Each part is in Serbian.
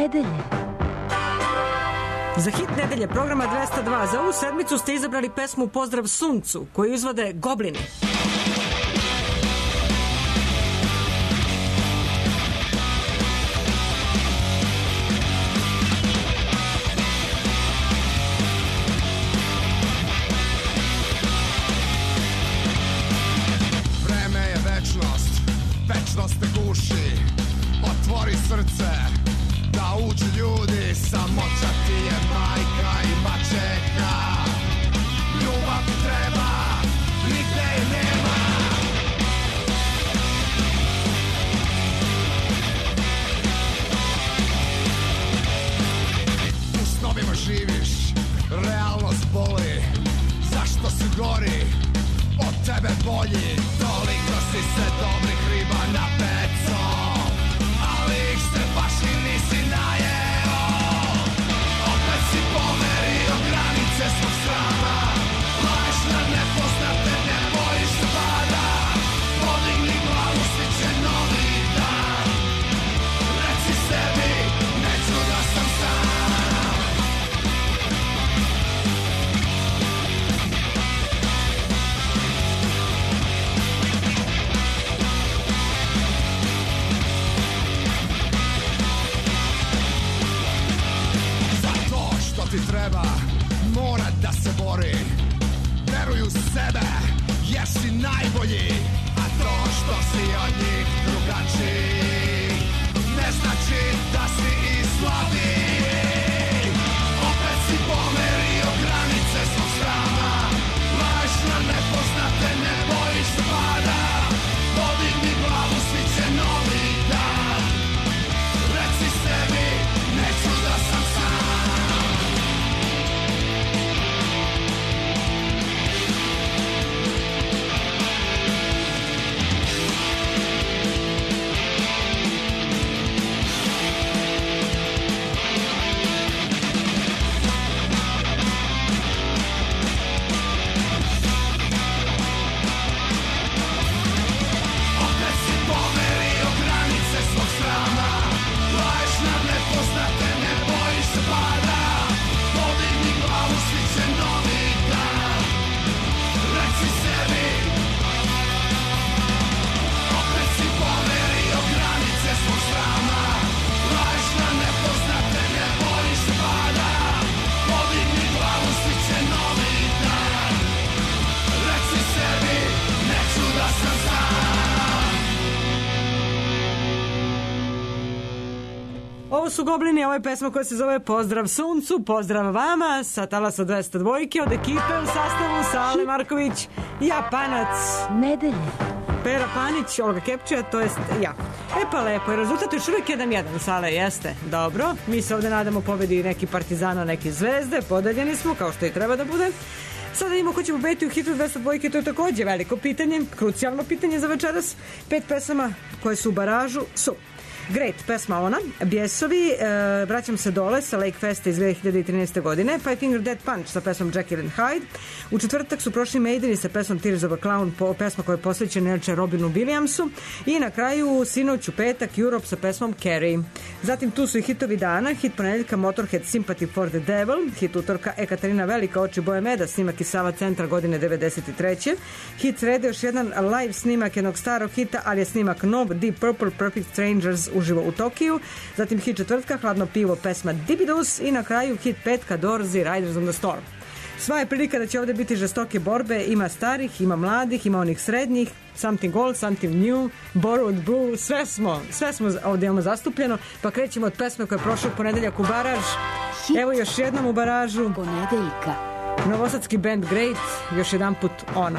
nedelje. Za hit nedelje programa 202 za ovu sedmicu ste izabrali pesmu Pozdrav suncu koju izvode Goblini. Vreme je večnost, večnost te guši. Otvori srce da uđu ljudi, samoća ti je majka i maćeha. Ljubav ti treba, nigde je nema. U snovima živiš, realnost boli. Zašto si gori, od tebe bolji? Toliko si se dobrih riba napecao, ali ih se baš i nisi najeo. Opet si pomerio granice svog srama, laješ na nepoznate, ne bojiš se pada. Podigni glavu, svi će novi dan. Reci sebi, neću da sam sam. Ti treba, mora da se bori. Veruj u sebe, jer si najbolji. A to što si od njih drugačiji ne znači da si i slabiji. Opet si pomerio granice svog srama, laješ na nepoznate, ne bojiš se pada. Podigni glavu, svi će novi dan. Reci sebi, neću da sam sam. Ovo su Goblini, ovo je pesma koja se zove Pozdrav suncu, pozdrav vama sa talasa 202 od ekipe u sastavu Sale Marković, Japanac Nedelje. Pera Panić, Olga Kepčija, to jest ja. E pa lepo, je rezultat još uvijek 1-1, Sale, jeste, dobro. Mi se ovde nadamo pobedi neki Partizana, neki Zvezde, podeljeni smo, kao što i treba da bude. Sada imamo ko će pobediti u hitu 202, to je takođe veliko pitanje, krucijalno pitanje za večeras. 5 pesama koje su u baražu su Great, pesma ona, Bjesovi, Vraćam se dole sa Lake Festa iz 2013. godine, Five Finger Death Punch sa pesmom Jekyll and Hyde. U četvrtak su prošli Maideni sa pesmom Tears of a Clown, pesma koja je posvećena inače Robinu Williamsu. I na kraju sinoć u petak Europe sa pesmom Carrie. Zatim tu su i hitovi dana, hit ponedeljka Motorhead Sympathy for the Devil, hit utorka Ekaterina Velika Oči boje meda, snimak iz Sava centra godine 93. Hit srede još jedan live snimak jednog starog hita, ali je snimak nov, Deep Purple Perfect Strangers uživo u Tokiju. Zatim hit četvrtka Hladno pivo, pesma Dibidus i na kraju hit petka Dorsey Riders on the Storm. Sva je prilika da će ovde biti žestoke borbe, ima starih, ima mladih, ima onih srednjih, something old, something new, borrowed blue, sve smo ovde imamo zastupljeno, pa krećemo od pesme koja je prošla u ponedeljak u baraž. Evo još jednom u baražu Ponedeljka. novosadski band Great, još jedan put ona.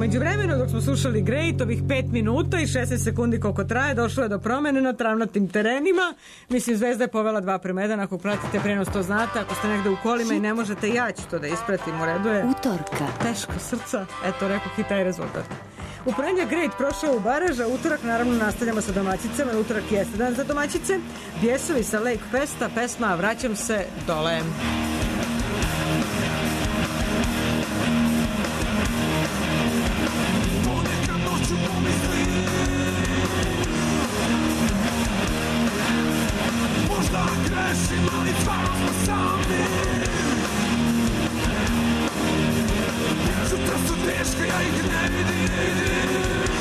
Umeđu vremenu, dok smo slušali Great, ovih 5 minuta i 16 sekundi koliko traje, došlo je do promene na travnatim terenima. Mislim, Zvezda je povela 2:1. Ako pratite prenos, to znate. Ako ste negde u kolima i ne možete, ja ću to da ispratim. U redu je utorka. Teško srca. Eto, rekao i taj rezultat. U ponedeljak Great prošao u baraž, a utorak naravno nastavljamo sa domaćicama. Utorak jeste dan za domaćice. Bjesovi sa Lake Festa, pesma Vraćam se dole. Ali stvarno smo sami. Sutra su teške, ja ih ne vidim.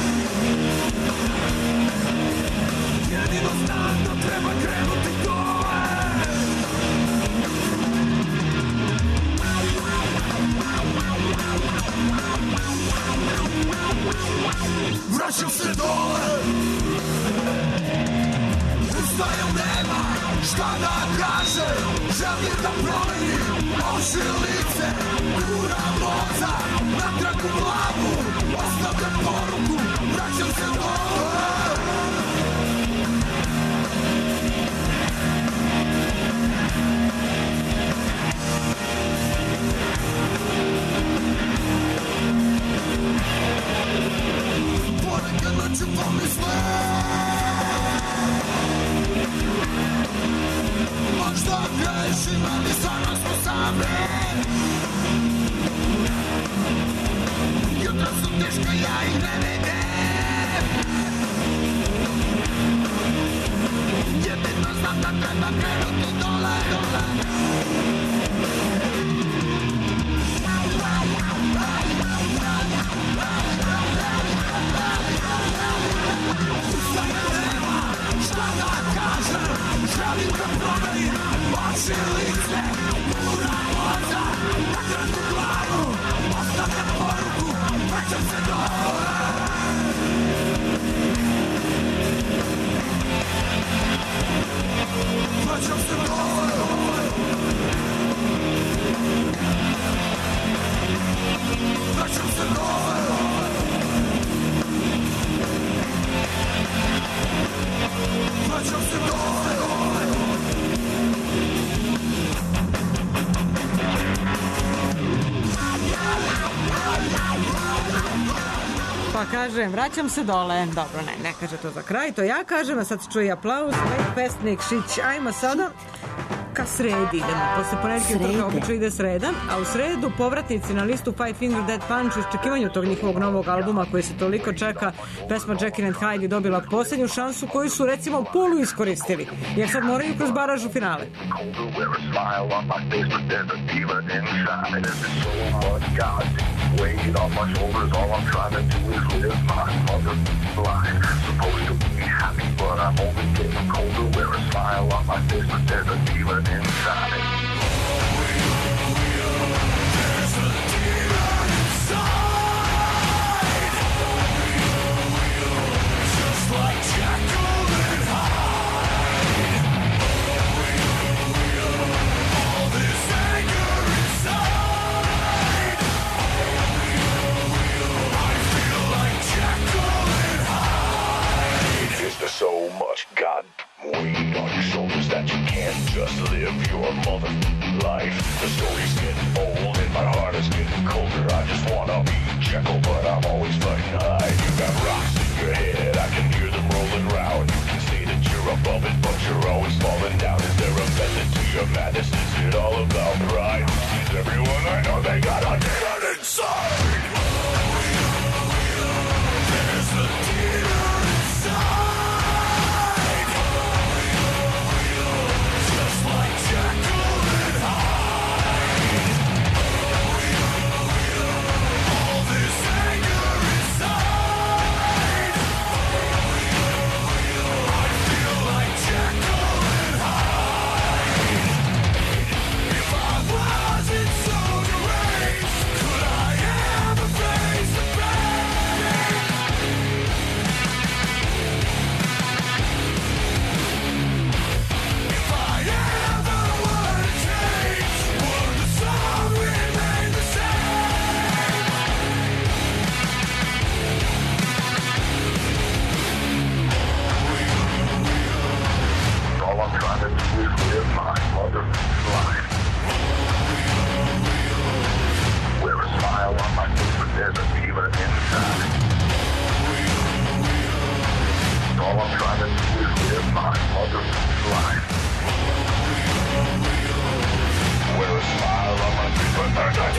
Jedino znam da treba krenuti dole. Vraćam se dole. Ustajem, nema šta da kažem, želim da promenim oči lice, gura moza, natrag u glavu, ostavljam poruku, vraćam se dole. Ponekad noću pomislim, možda grešim, ali stvarno smo sami. Jutra su teška, ja ih ne vidim. Jedino znam da treba krenuti dole, dole. Šta da kažem, želim da promenim oči lice, gura moza, natrag u glavu, ostavljam poruku, vraćam se dole. Vraćam se dole. Vraćam se dole. Vraćam se dole. Pa kažem, vraćam se dole. Dobro, ne kaže to za kraj, to ja kažem, a sad se čuje aplauz. Pesnik Šić, ajmo sada ka sredi idemo. Posle ponedjeljka utorka obično ide sreda, a u sredu povratnici na listu Five Finger Death Punch u iščekivanju tog njihovog novog albuma koji se toliko čeka. Pesma Jekyll and Hyde je dobila poslednju šansu koju su recimo polu iskoristili, jer sad moraju kroz baraž u finale. Weight on my shoulders, all I'm trying to do is live my mother life. Supposed to be happy, but I'm only getting colder. Wear a smile on my face, but there's a demon inside. There's a demon inside. Just like Jekyll and Hyde. All this anger inside. There's so much God weight on your shoulders that you can't just live your mother life. The story's getting old and my heart is getting colder. I just wanna be Jekyll, but I'm always fighting Hyde. You got rocks in your head, I can hear them rolling round. You can say that you're above it, but you're always falling down. Is there a method to your madness? Is it all about pride? Sees everyone I know, they got a demon inside. There's a demon inside. If I wasn't so deranged, could I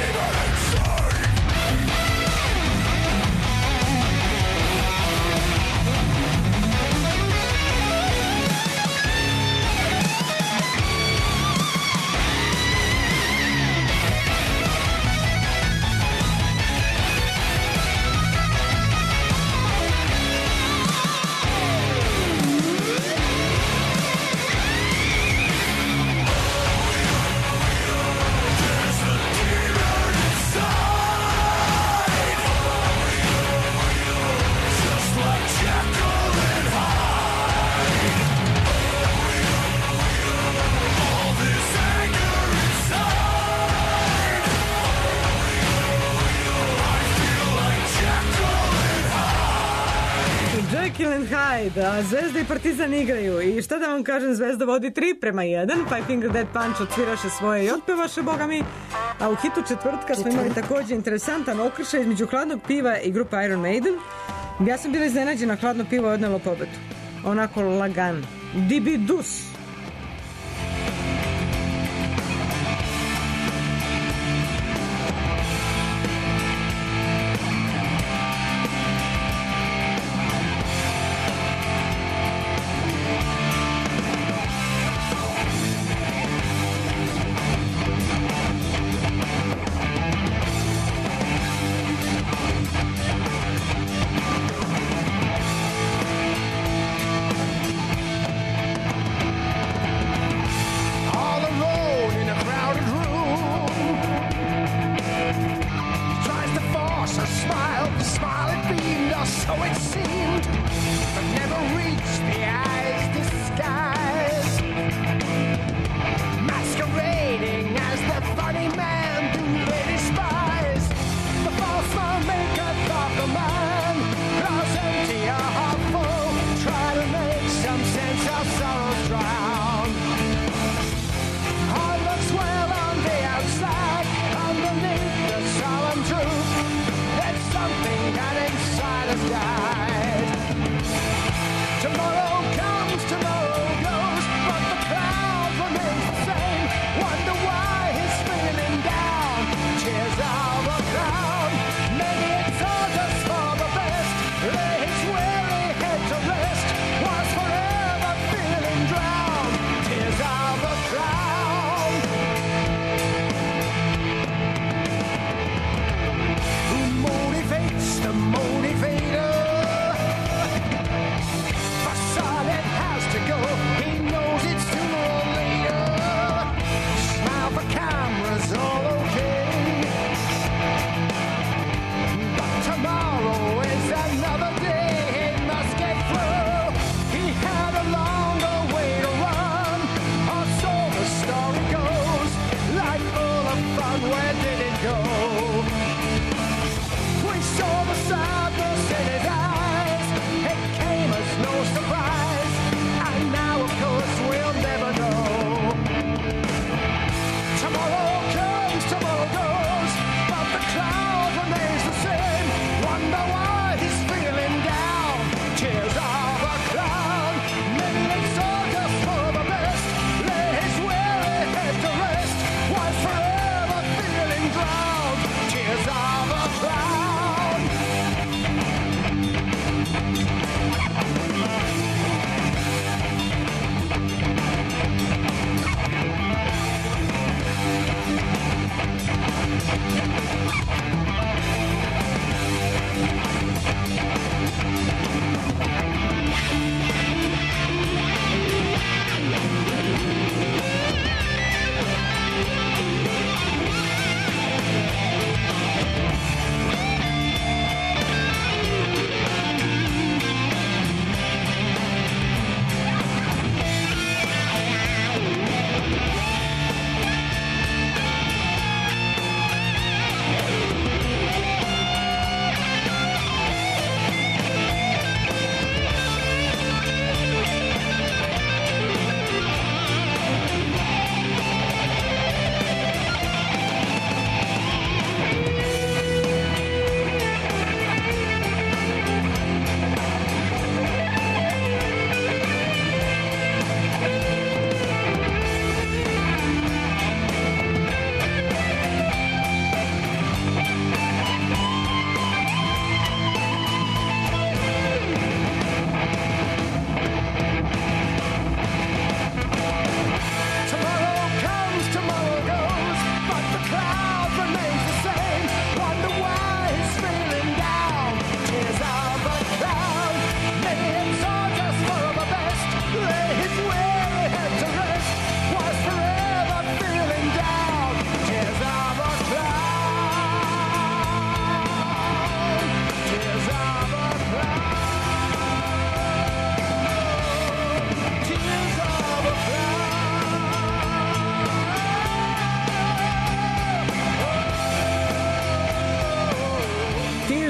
Jekyll and Hyde, a Zvezda i Partizan igraju. I šta da vam kažem, Zvezda vodi 3-1, Five Finger Death Punch odsviraše svoje i otpevaše, boga mi. A u hitu četvrtka smo imali takođe interesantan okršaj između Hladnog piva i grupe Iron Maiden. Ja sam bila iznenađena, Hladno pivo je odnelo pobedu. Onako lagan. Dibidus.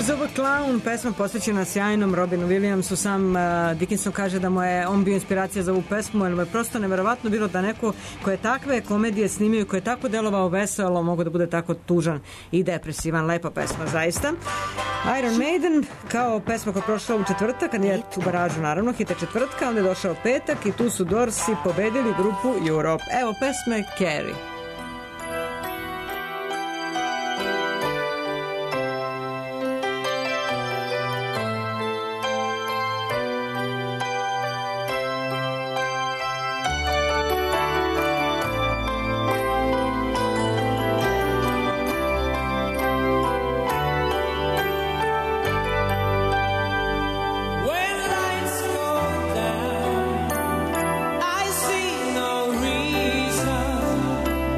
Tears of a Clown, pesma posvećena sjajnom Robinu Williamsu. Sam Dickinson kaže da mu je on bio inspiracija za ovu pesmu, jer mu je prosto neverovatno bilo da neko ko je takve komedije snimio i ko je tako delovao veselo mogu da bude tako tužan i depresivan. Lepa pesma, zaista. Iron Maiden kao pesma koja je prošla u četvrtak, kad je u baražu naravno, hita četvrtka, onda je došao petak i tu su Doorsi pobedili grupu Europe. Evo pesme Carrie. I see no reason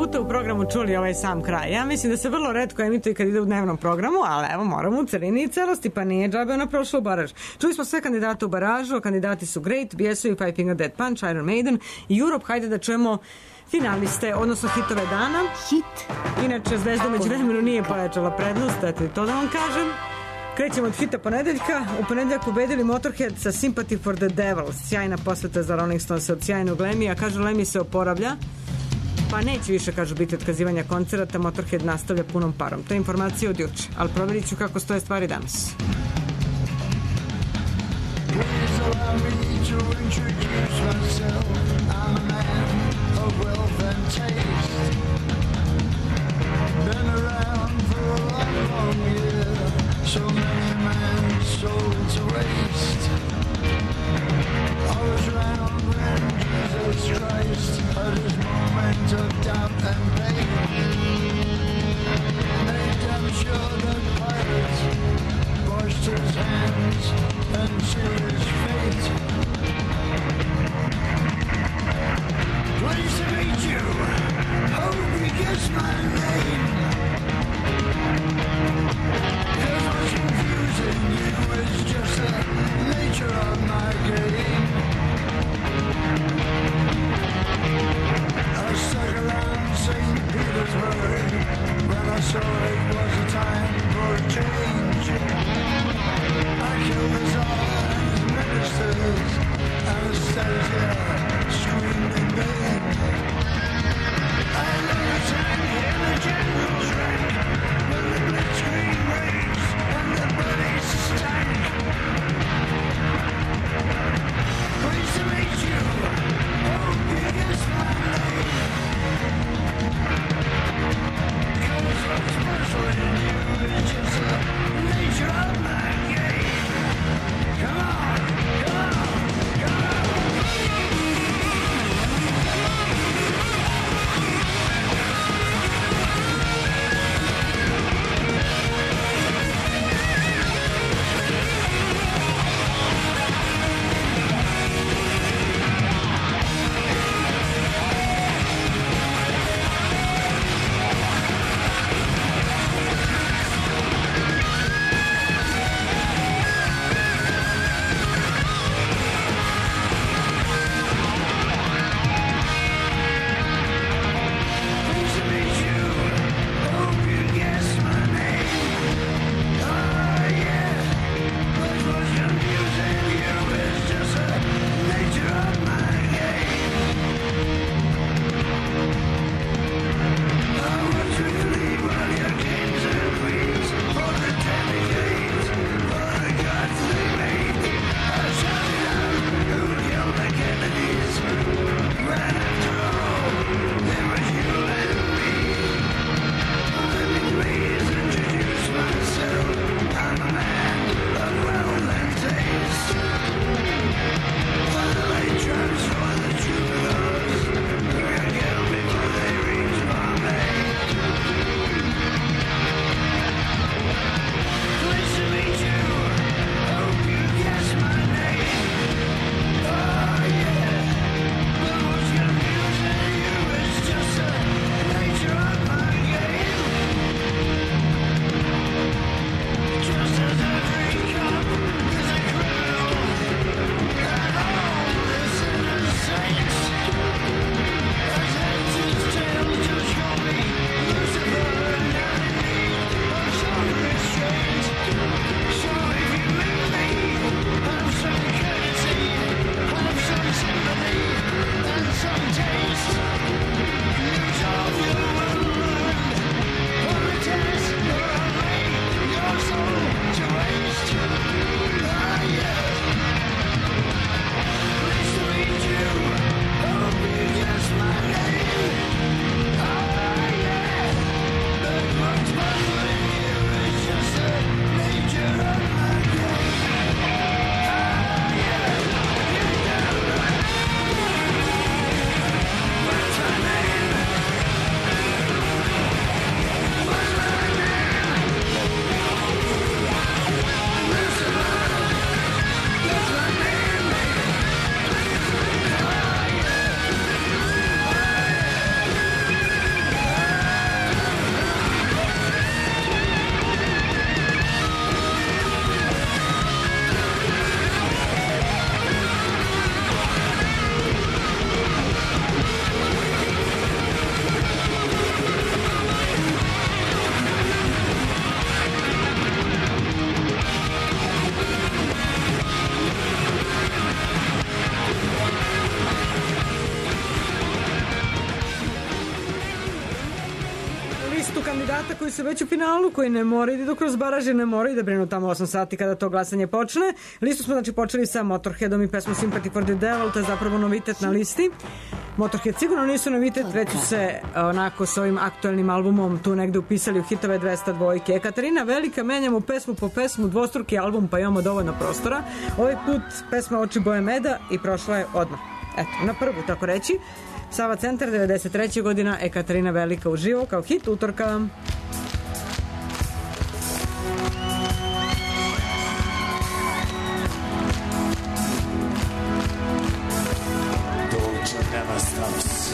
puta u programu čuli ovaj sam kraj. Ja mislim da se vrlo retko emituje kad ide u dnevnom programu, ali evo moramo u celini i celosti, pa nije džabe ona prošla u baraž. Čuli smo sve kandidate u baražu, a kandidati su Great, BSO, Five Finger Death Punch, Iron Maiden i Europe. Hajde da čujemo finaliste, odnosno hitove dana. Hit. Inače, Zvezda među vremenu nije pojačala prednost, eto i to da vam kažem. Krećemo od hita ponedeljka. U ponedeljak ubedili Motorhead sa Sympathy for the Devil. Sjajna posveta za Rolling Stones od sjajnog Lemija. Kažu, Lemmy se oporavlja, pa neće više, kažu, biti otkazivanja koncerata. Motorhead nastavlja punom parom. To je informacija od juče, ali provjerit ću kako stoje stvari danas. Please allow me to introduce myself. I'm a man of wealth and taste. Been around for a long, long year. So many man's soul to waste. I was around when Jesus Christ had his moment of doubt and pain. Made damn sure that Pilate washed his hands and sealed his fate. Pleased to meet you. kandidata koji su već u finalu, koji ne moraju da idu kroz baraže, ne moraju da brinu tamo 8 sati kada to glasanje počne. Listu smo znači počeli sa Motorheadom i pesmom Sympathy for the Devil, to je zapravo novitet na listi. Motorhead sigurno nisu novitet, već su se onako s ovim aktualnim albumom tu negde upisali u hitove 202. Katarina Velika, menjamo pesmu po pesmu, dvostruki album, pa imamo dovoljno prostora. Ovaj put pesma Oči boje meda i prošla je odmah. Eto, na prvu, tako reći. Sava Centar, 93. godina, Katarina Velika uživo kao hit utorka. Dođe nema status.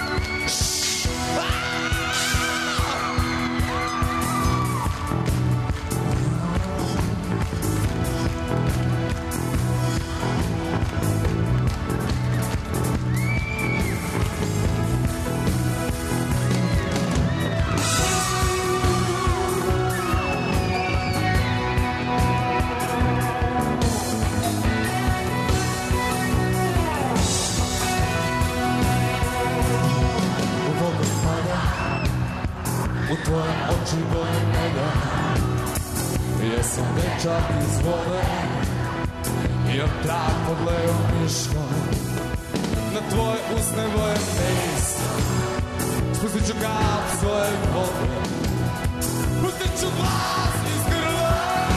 Dečak iz vode, imam trag pod levom miškom, na tvoje usne boje tenis, spustit ću kap svoje vode, pustit ću glas iz grla.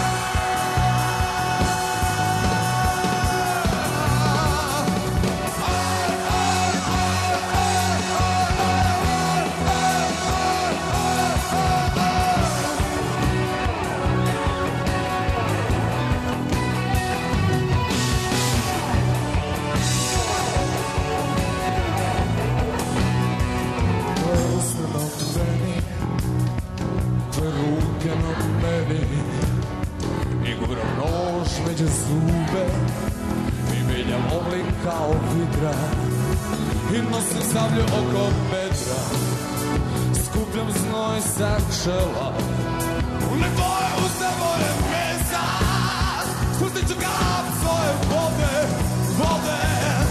Među zube i mijenjam oblik kao vidra i nosim sablju oko bedra, skupljam znoj sa čela, ne tvoje usta moje mesa, spustit ću kap svoje vode, vode.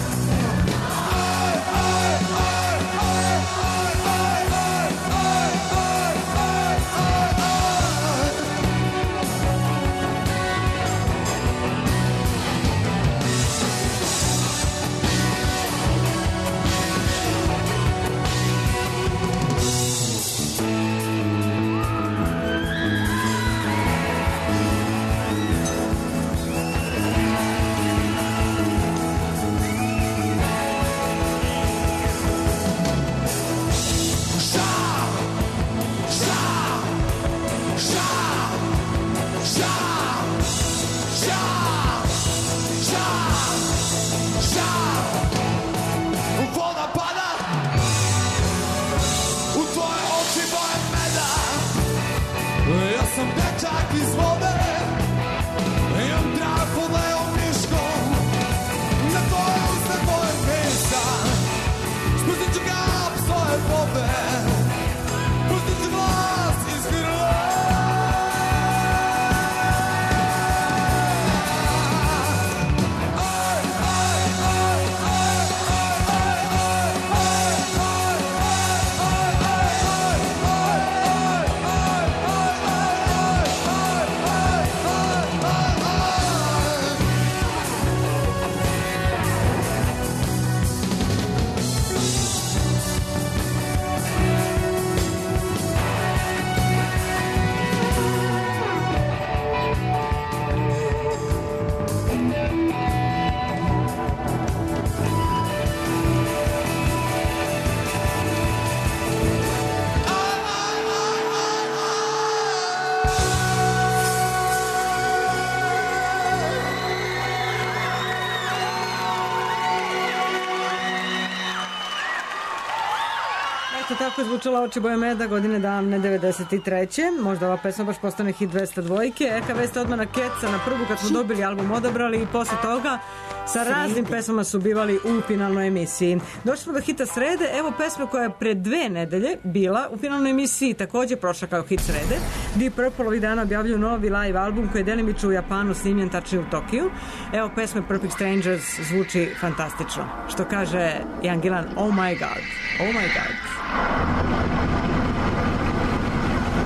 Tako je zvučala Oči boje meda godine davne 93. Možda ova pesma baš postane hit 202. Eka Veste odmah na Keca na prvu kad smo dobili album odabrali i posle toga sa raznim pesmama su bivali u finalnoj emisiji. Došli smo do hita srede, evo pesma koja je pre 2 nedelje bila u finalnoj emisiji, takođe prošla kao hit srede. Deep Purple ovih dana objavljuju novi live album koji je delimično u Japanu snimljen, tačnije u Tokiju. Evo pesme Perfect Strangers zvuči fantastično. Što kaže Jan Gilan, oh my god, oh my god.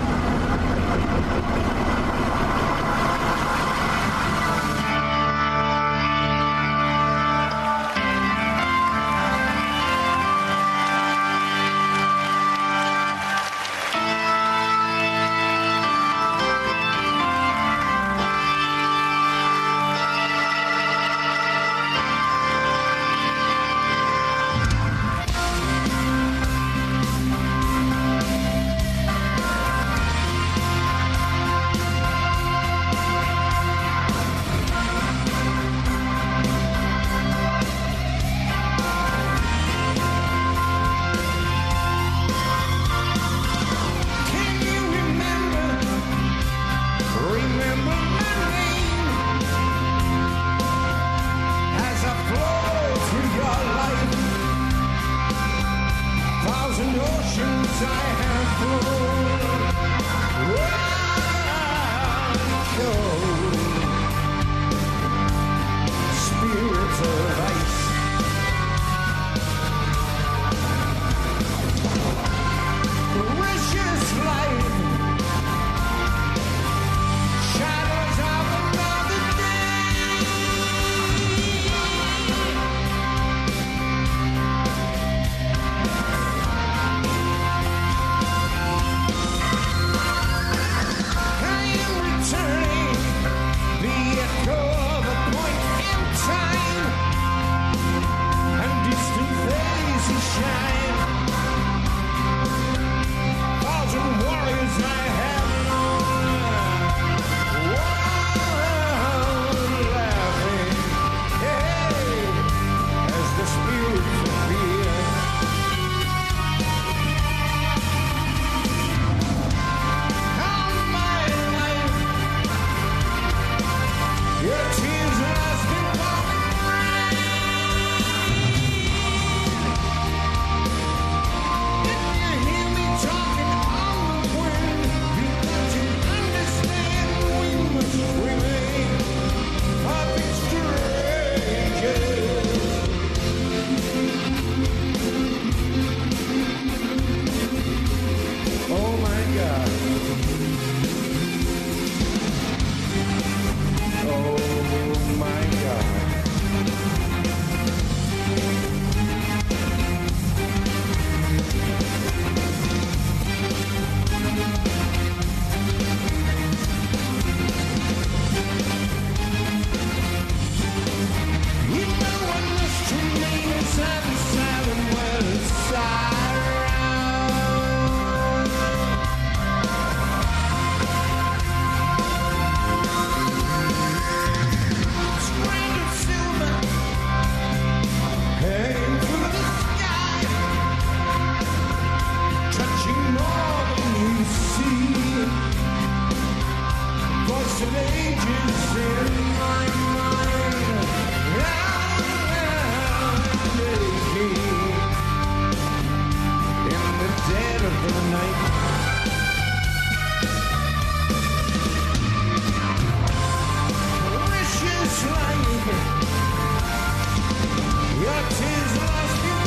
77 West Side. Of ages in my mind, in the dead of the night. Wishes like your tears lost in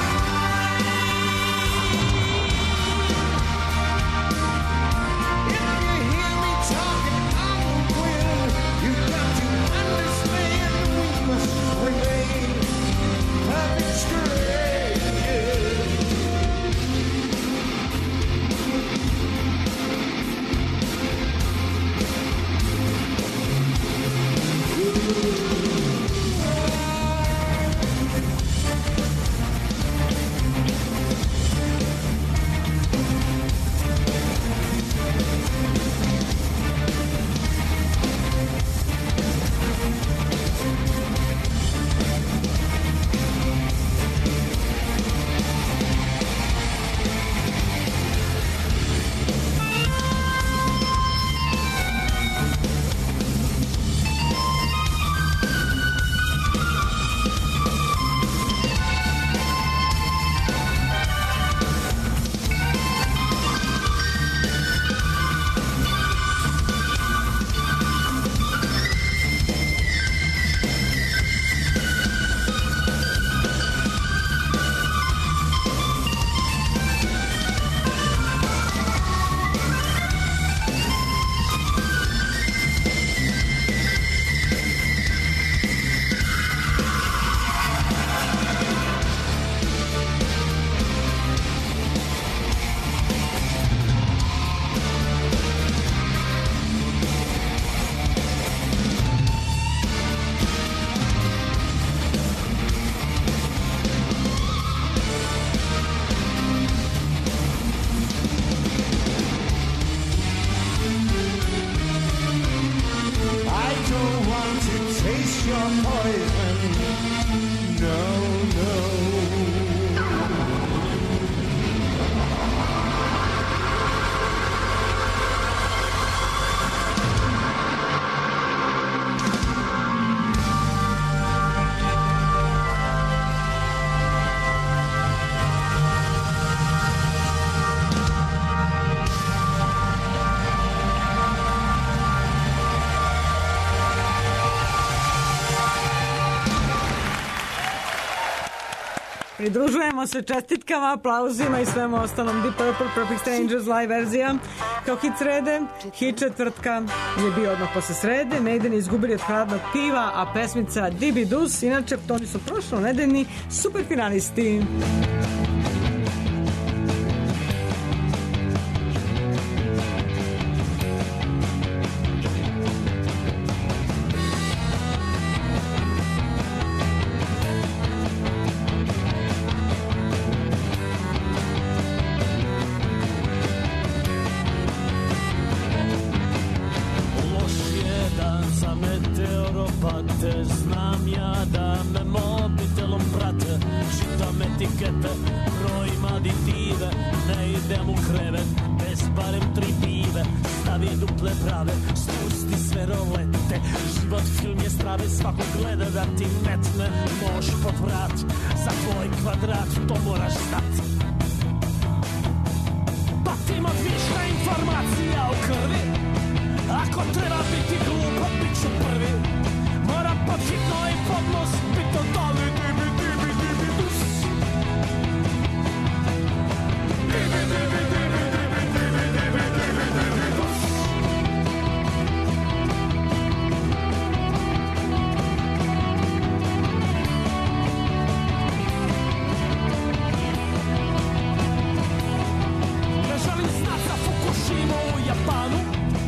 Pridružujemo se čestitkama, aplauzima i svemu ostalom. Deep Purple, Perfect Strangers, live verzija. Kao hit srede, hit četvrtka je bio odmah posle srede. Maiden izgubili od hladnog piva, a pesmica Dibidus, inače to oni su prošlo nedeljni superfinalisti.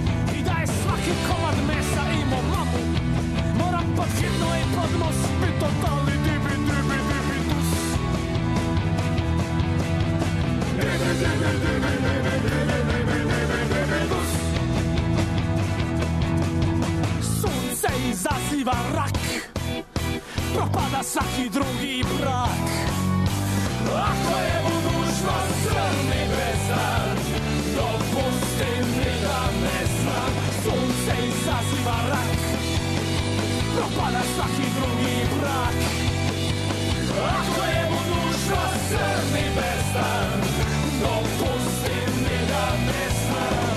Pod hitno i pod most, by to svaki drugi brak. Ako je budućnost crni bezdan, dopusti mi da ne znam. Sunce izaziva rak, propada svaki drugi brak. Ako je budućnost crni bezdan, dopusti mi da ne znam.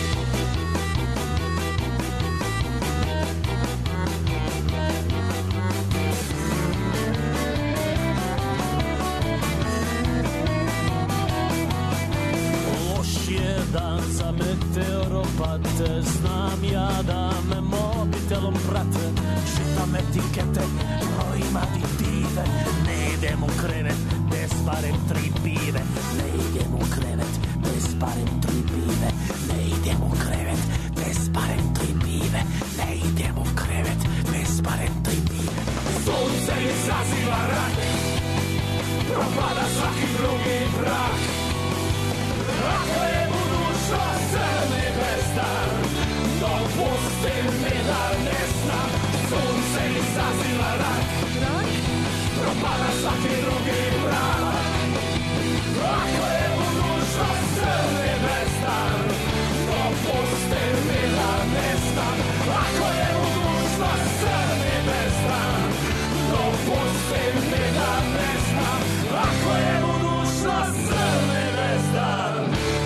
Dan za meteoropate, znam ja da me mobitelom prate. Čitam etikete, brojim aditive. Ne idem u krevet bez barem 3 pive. Ne idem u krevet bez barem 3 pive. Ne idem u krevet bez barem 3 pive. Ne idem u krevet bez barem 3 pive. Sunce izaziva rak, propada svaki drugi brak. Ako je budućnost crni bezdan, dopusti mi da ne znam. Sunce izaziva rak, propada svaki drugi brak. Ako je budućnost crni bezdan, dopusti mi da ne znam. Ako je budućnost crni bezdan, dopusti mi da ne znam. Ako je budućnost crni bezdan,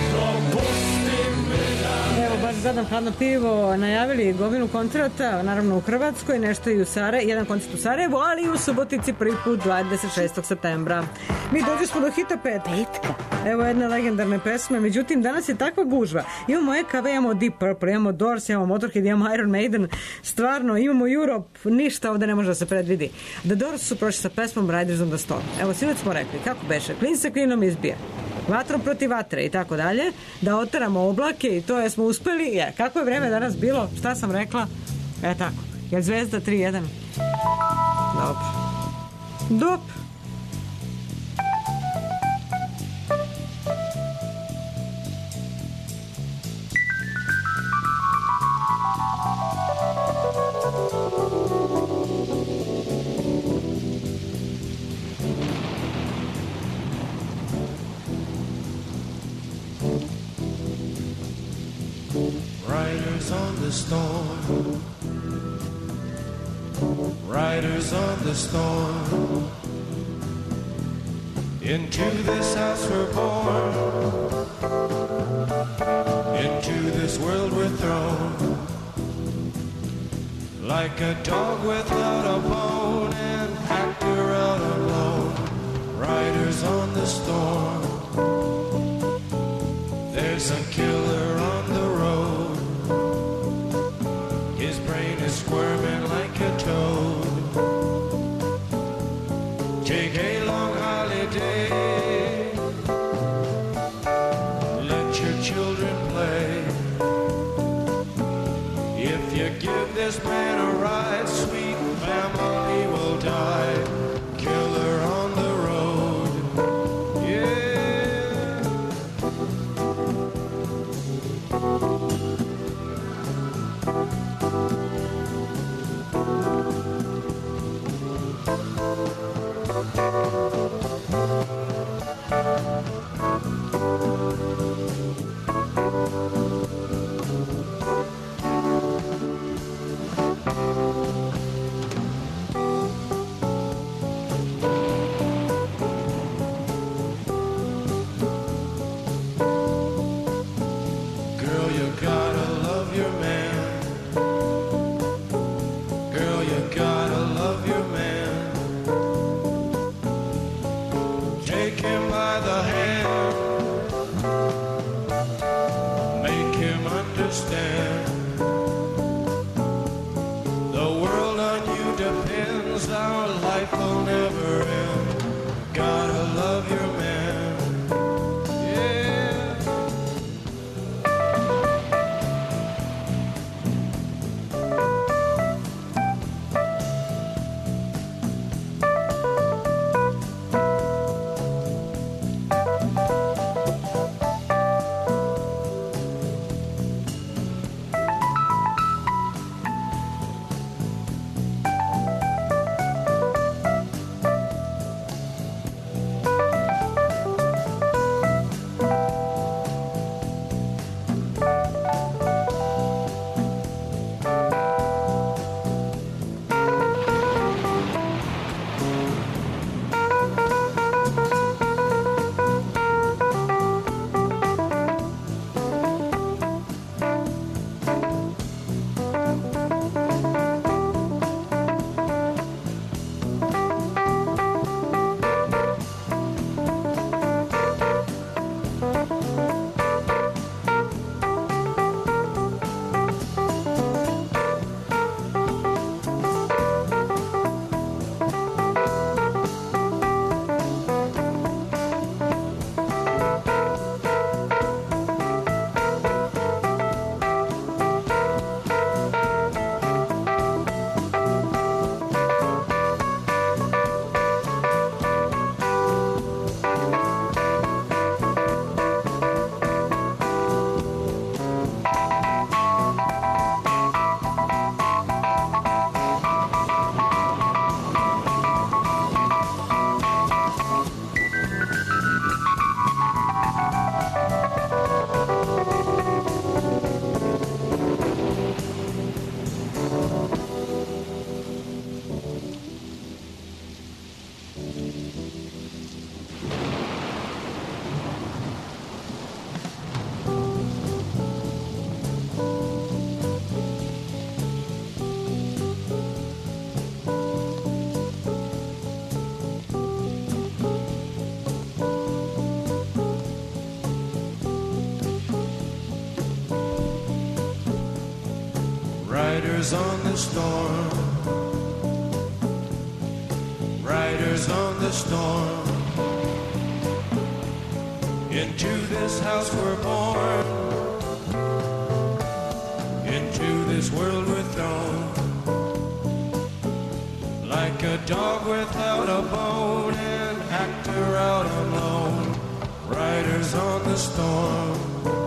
evo, baš zadam hladno pivo, najavili gominu koncerata, naravno u Hrvatskoj, nešto i u Sarajevu, jedan koncert u Sarajevu, ali i u Subotici prvi put 26. septembra. Mi dođe smo do hita petka. Evo jedne legendarne pesme, međutim danas je takva gužva. Imamo EKV, imamo Deep Purple, imamo Doors, imamo Motorhead, imamo Iron Maiden, stvarno, imamo Europe, ništa ovde ne može da se predvidi. The Doors su prošli sa pesmom Riders on the Storm. Evo, sinoć smo rekli, kako beše, klin se klinom izbija. Vatrom protiv vatre i tako dalje, da oteramo oblake i to je smo uspeli. Kako je vreme danas bilo? Šta sam rekla? Tako. Je zvezda 3-1? Dobro. Dobro. Riders on the storm, riders on the storm. Into this house we're born, into this world we're thrown. Like a dog without a bone and packed around alone. Riders on the storm. There's a killer on the road. His brain is squirming like a toad. Take a long holiday. Let your children play. If you give this man a ride, sweet family will die. Killer on the road. Yeah. Riders on the storm. Riders on the storm. Into this house we're born. Into this world we're thrown. Like a dog without a bone, an actor out alone. Riders on the storm.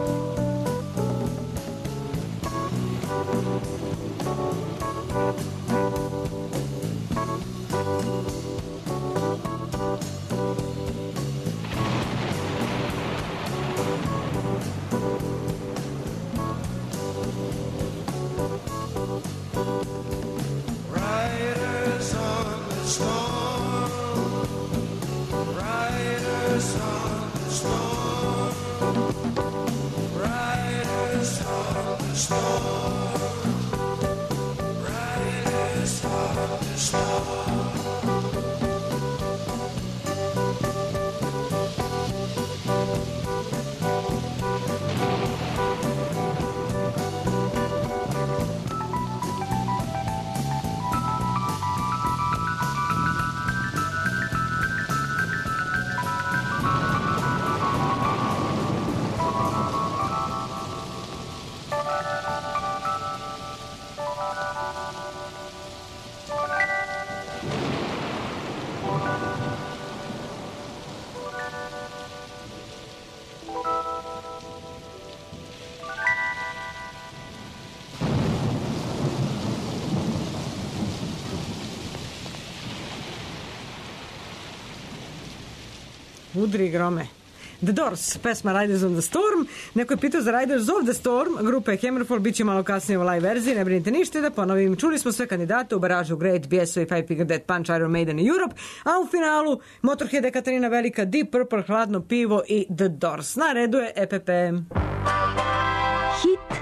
Riders on the storm. Riders on the storm. Riders on the storm. Riders on the storm. Udri grome. The Doors, pesma Riders on the Storm. Neko je pitao za Riders of the Storm, grupa je Hammerfall, bit će malo kasnije u live verziji, ne brinite ništa, da ponovim. Čuli smo sve kandidate u baražu Great, BSO i Five Finger Death Punch, Iron Maiden i Europe, a u finalu Motorhead, Ekaterina Velika, Deep Purple, Hladno pivo i The Doors. Na redu je EPP. Hit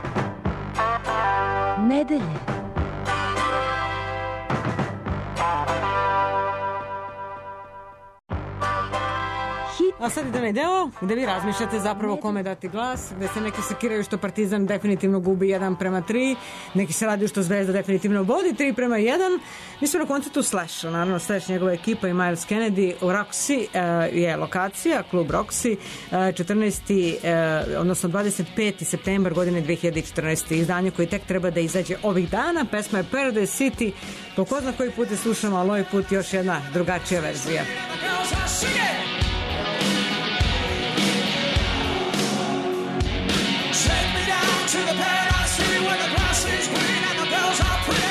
nedelje. A sad ide onaj deo gde vi razmišljate zapravo kome dati glas, gde se neki sekiraju što Partizan definitivno gubi 1:3, neki se raduju što Zvezda definitivno vodi 3:1. Mi smo na koncertu Slash, naravno Slash, njegova ekipa i Miles Kennedy u Roxy je lokacija, klub Roxy, 25. septembar godine 2014. Izdanje koji tek treba da izađe ovih dana. Pesma je Paradise City, po ko zna koji put je slušamo, ali ovaj put još jedna drugačija verzija. To the paradise city where the grass is green and the girls are pretty.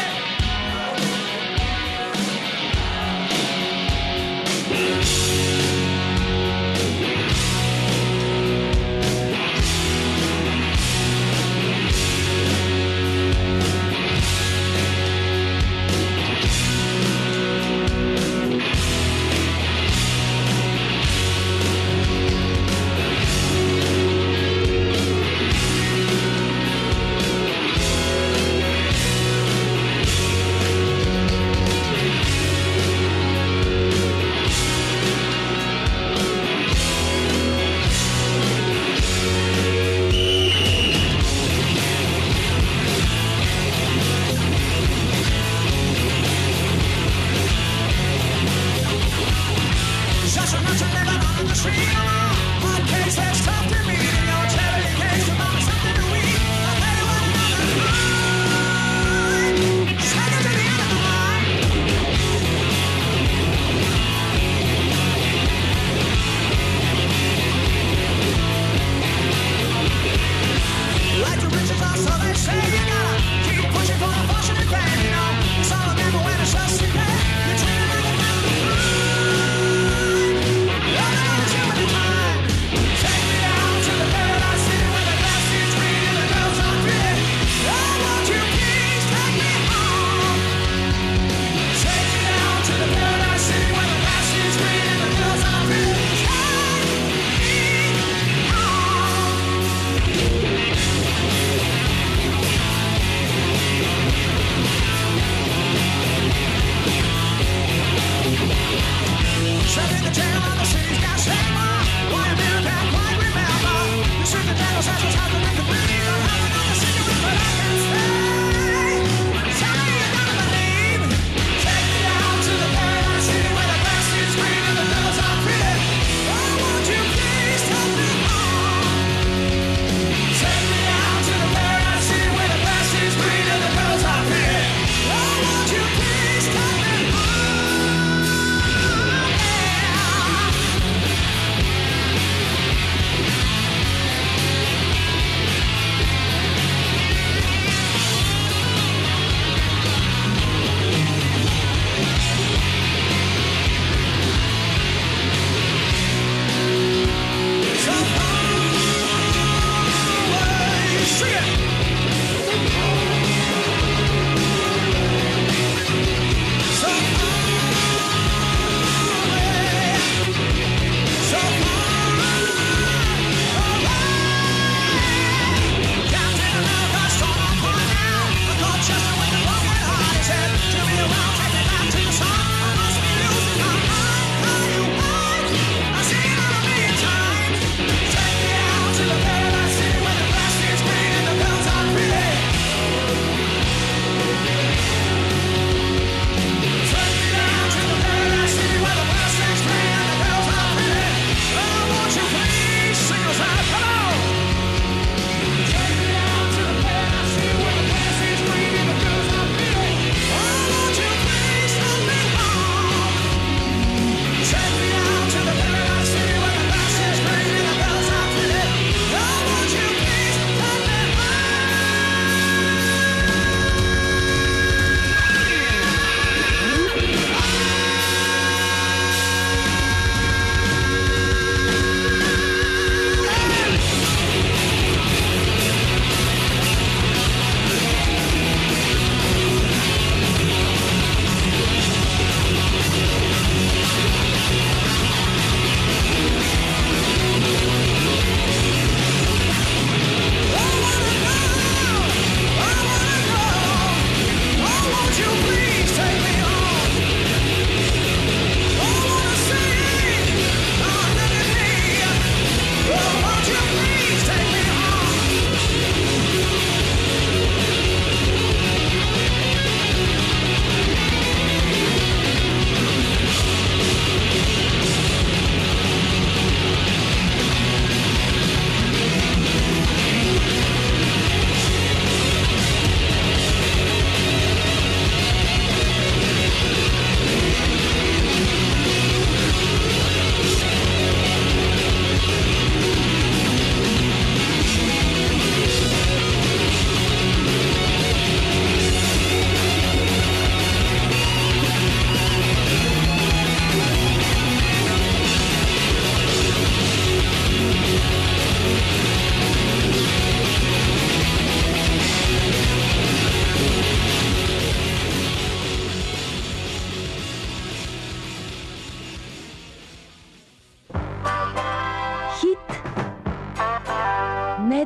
To the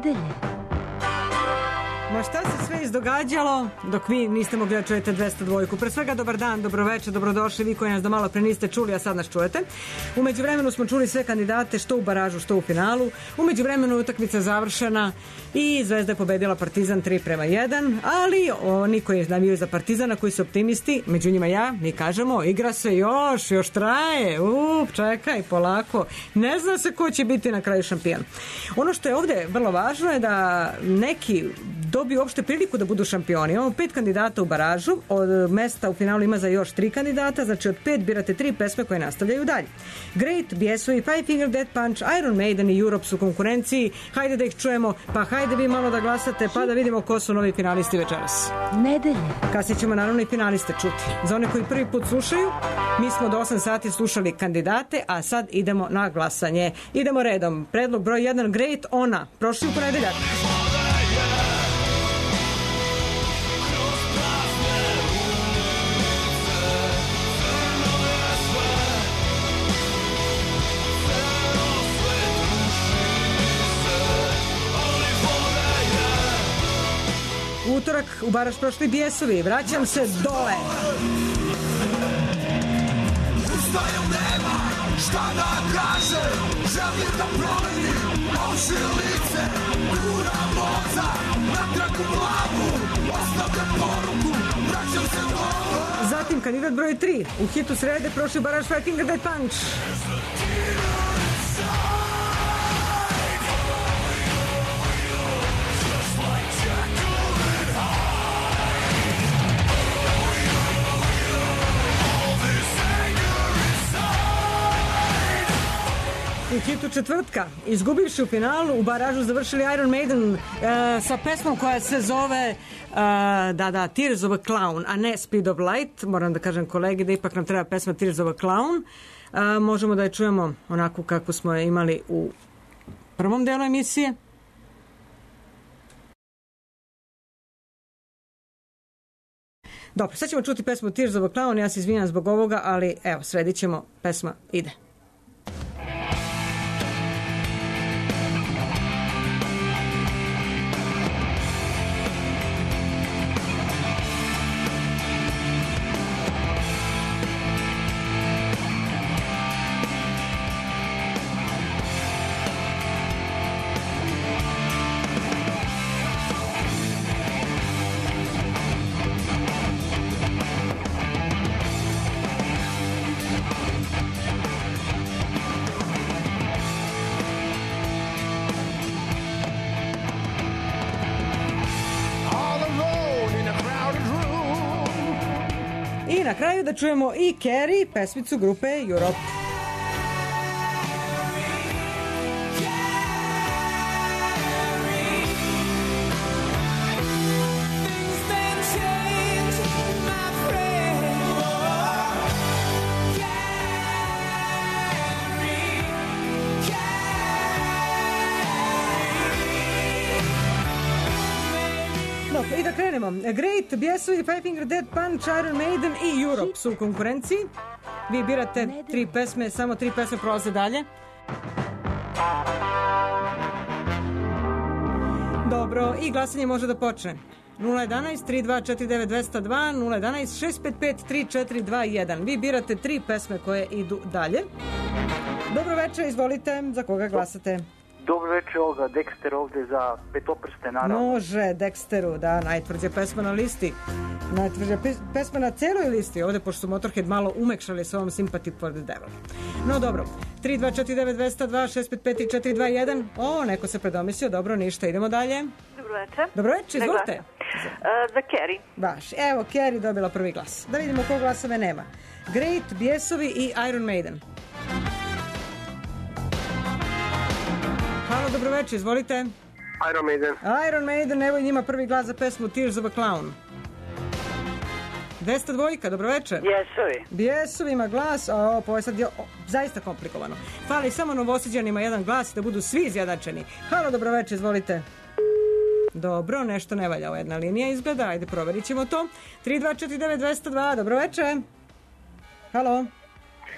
nedelje. Ma šta se sve izdogađalo dok vi niste mogli da čujete 202. Pre svega dobar dan, dobroveče, dobrodošli vi koji nas do malo pre niste čuli, a sad nas čujete. U međuvremenu smo čuli sve kandidate što u baražu, što u finalu. U međuvremenu utakmica završena i Zvezda je pobedila Partizan 3-1, ali oni koji navijaju za Partizana, koji su optimisti, među njima ja, mi kažemo igra se još traje, čekaj, polako, ne zna se ko će biti na kraju šampion. Ono što je ovde vrlo važno je da neki dobiju uopšte priliku da budu šampioni. Imamo 5 kandidata u baražu, od mesta u finalu ima za još 3 kandidata, znači od 5 birate 3 pesme koje nastavljaju dalje. Great, BSOE, Five Finger Death Punch, Iron Maiden i Europe su u konkurenciji. Hajde da ih čujemo, pa hajde vi malo da glasate, pa da vidimo ko su novi finalisti večeras. Nedelje. Kasnije ćemo naravno i finaliste čuti. Za one koji prvi put slušaju, mi smo do 8 sati slušali kandidate, a sad idemo na glasanje. Idemo redom. Predlog broj 1, Great, Ona. Prošli u ponedeljak. Utorak u baraž prošli BSOE. Vraćam se dole. Ustajem nema, šta da kažem, želim da promenim oči lice, gura moza, natrag u glavu, ostavljam poruku, vraćam se dole. Zatim kandidat broj 3. U hitu srede prošli baraž Five Finger Death Punch. U hitu četvrtka, izgubivši u finalu, u baražu završili Iron Maiden sa pesmom koja se zove Tears of a Clown, a ne Speed of Light. Moram da kažem kolegi da ipak nam treba pesma Tears of a Clown. Možemo da je čujemo onako kako smo je imali u prvom delu emisije. Dobro, sad ćemo čuti pesmu Tears of a Clown, ja se izvinjam zbog ovoga, ali evo, sredit ćemo, pesma ide. I na kraju da čujemo i Carrie, pesmicu grupe Europe. I da krenemo. Great, BSOE, Five Finger Death Punch, Iron Maiden i Europe su u konkurenciji. Vi birate 3 pesme, samo 3 pesme prolaze dalje. Dobro, i glasanje može da počne. 011 3249 202 011 655 3421. Vi birate 3 pesme koje idu dalje. Dobro večer, izvolite, za koga glasate? Dobro večer, ovoga, Dexter ovde za Petoprste, naravno. Može, Dexteru, da, najtvrđa pesma na listi. Najtvrđa pesma na celoj listi. Ovde, pošto su Motorhead malo umekšali s ovom Sympathy for the Devil. No, dobro. 3249 202 655 3421. O, neko se predomislio, dobro, ništa, idemo dalje. Dobro večer. Dobro večer, izvolite. Za Carrie. Baš, evo, Carrie dobila prvi glas. Da vidimo kog glasove nema. Great, BSOE i Iron Maiden. Halo, dobro večer, izvolite. Iron Maiden. Iron Maiden, evo i njima prvi glas za pesmu Tears of a Clown. 202, dobro večer. BSOE ima glas, pa ovo je sad zaista komplikovano. Fali samo Novosađanima jedan glas da budu svi izjednačeni. Halo, dobro večer, izvolite. Dobro, nešto ne valja, ova jedna linija izgleda, ajde proverit ćemo to. 3249 202, dobro večer. Halo.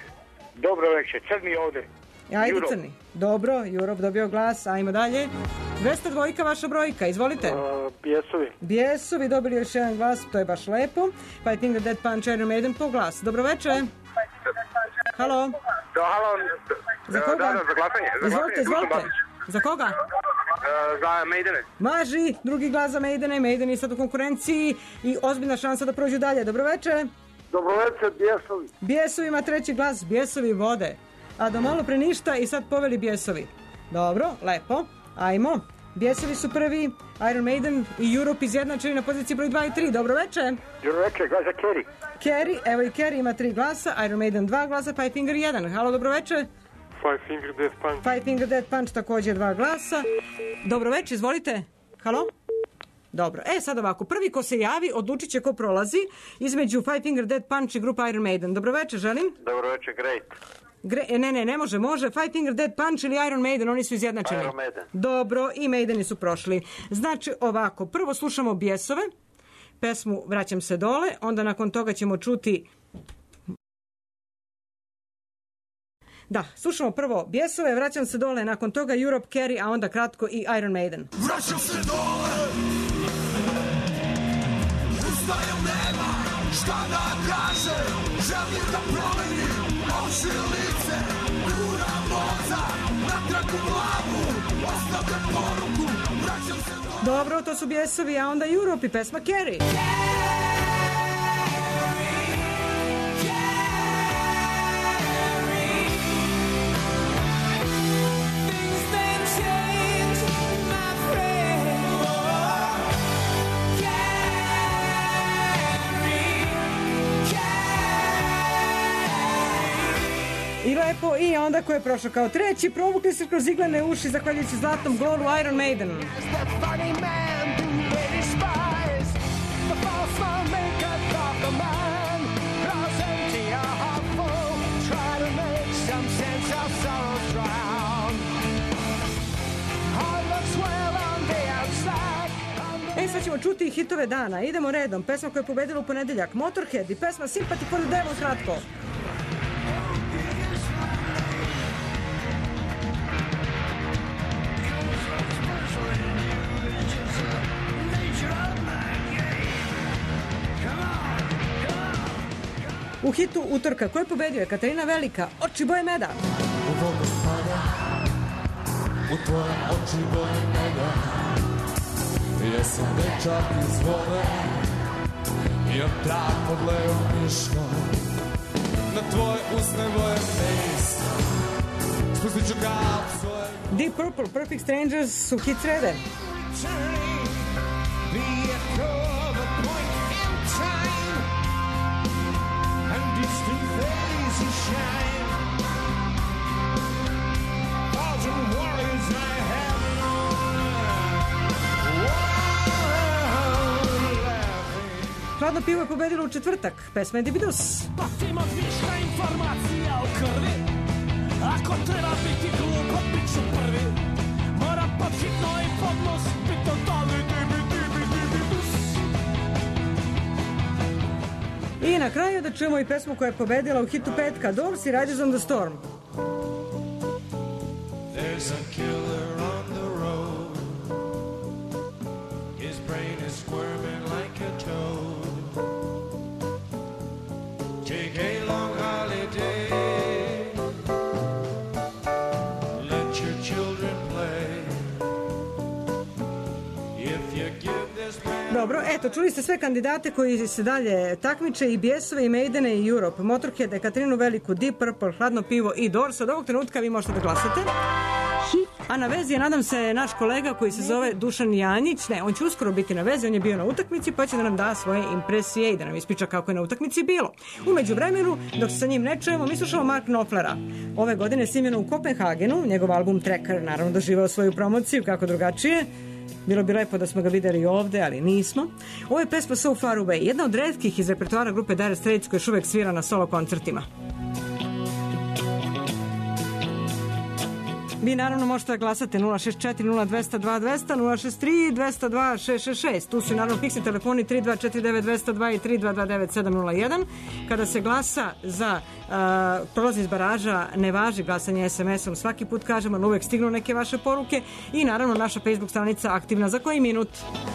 Dobro večer, Crni ovde. Ajde Europe. Crni. Dobro, Europe dobio glas, ajmo dalje. 202, vaša brojka, izvolite. Bijesovi. Bijesovi dobili još jedan glas, to je baš lepo. Five Finger Death Punch, Iron Maiden po glas. Dobroveče. Halo. Halo. Za koga? Za glasanje. Izvolite. Za koga? Za Maidene. Maži, drugi glas za Maidene. Maiden je sad u konkurenciji i ozbiljna šansa da prođu dalje. Dobroveče. Dobroveče, Bijesovi. Bijesovi ima treći glas, Bijesovi vode. A do malo pre ništa i sad poveli Bijesovi. Dobro, lepo. Ajmo. Bijesovi su prvi, Iron Maiden i Europe izjednačeni na poziciji broj 2 i 3. Dobroveče. Dobroveče, glas za Kerry. Kerry, evo i Kerry ima 3 glasa, Iron Maiden 2 glasa, Five Finger 1. Halo, dobroveče. Five Finger Death Punch. Five Finger Death Punch također 2 glasa. Dobroveče, izvolite. Halo? Dobro, sad ovako, prvi ko se javi odlučit će ko prolazi između Five Finger Death Punch i grupa Iron Maiden. Dobroveče, želim. Dobroveče, Great. Ne može. Five Finger Death Punch ili Iron Maiden, oni su izjednačeni. Iron Maiden. Dobro, i Maideni su prošli. Znači ovako, prvo slušamo Bijesove, pesmu Vraćam se dole, onda nakon toga ćemo čuti... Da, slušamo prvo Bijesove, Vraćam se dole, nakon toga Europe, Kerry, a onda kratko i Iron Maiden. Vraćam se dole, ustajem, nema šta da kažem, želim da promenim oči lice, gura moza, natrag u glavu, ostavljam poruku, vraćam se dole. Dobro, to su Bijesovi, a onda Europe i pesma Kerry. I lepo, i onda ko je prošao kao treći, provukli se kroz iglene uši zahvaljujući zlatnom golu Iron Maiden. Sad ćemo čuti hitove dana. Idemo redom. Pesma koja je pobedila u ponedeljak, Motorhead, i pesma Sympathy for the Devil, kratko. U hitu utorka, ko je pobedio? Katarina Velika, Oči boje meda. U vodu pada, u tvoje oči boje meda. Jesam dečak iz vode, imam trag pod levom miškom, na tvoje usne boje mejs, spustit ću kap svoje... Deep Purple, Perfect Strangers su hit srede. Hladno pivo je pobedilo u četvrtak. Pesma je Dibidus. Patim od viška informacija o krvi. Ako treba biti glupo, bit ću prvi. Moram pod hitno i pod nos, pitam da li Dibidus. I na kraju da čujemo i pesmu koja je pobedila u hitu petka, Doors i Riders on the Storm. There's a killer on the road. His brain is squirming like a toad. Take a long holiday. Let your children play. If you give this man... Dobro, eto, čuli ste sve kandidate koji se dalje takmiče, i Bijesove, i Maidene, i Europe, Motorhead, Katarinu Veliku, Deep Purple, Hladno pivo i Doors. Od ovog trenutka vi možete da glasate. A na vezi je, nadam se, naš kolega koji se zove Dušan Janjić. Ne, on će uskoro biti na vezi, on je bio na utakmici, pa će da nam da svoje impresije i da nam ispriča kako je na utakmici bilo. U međuvremenu, dok se sa njim ne čujemo, mi slušamo Mark Knopflera. Ove godine snimljeno u Kopenhagenu, njegov album Tracker naravno doživao svoju promociju, kako drugačije. Bilo bi lepo da smo ga videli i ovde, ali nismo. Ovo je pesma So Far Away, jedna od retkih iz repertoara grupe Dire Straits koja još uvek svira na solo koncertima. Vi naravno možete da glasate 064 0202 200, 063 202 666. Tu su naravno fiksni telefoni 3249 202 i 3229 701. Kada se glasa za prolaz iz baraža, ne važi glasanje SMS-om. Svaki put kažemo, ali uvek stignu neke vaše poruke i naravno naša Facebook stranica aktivna za koji minut.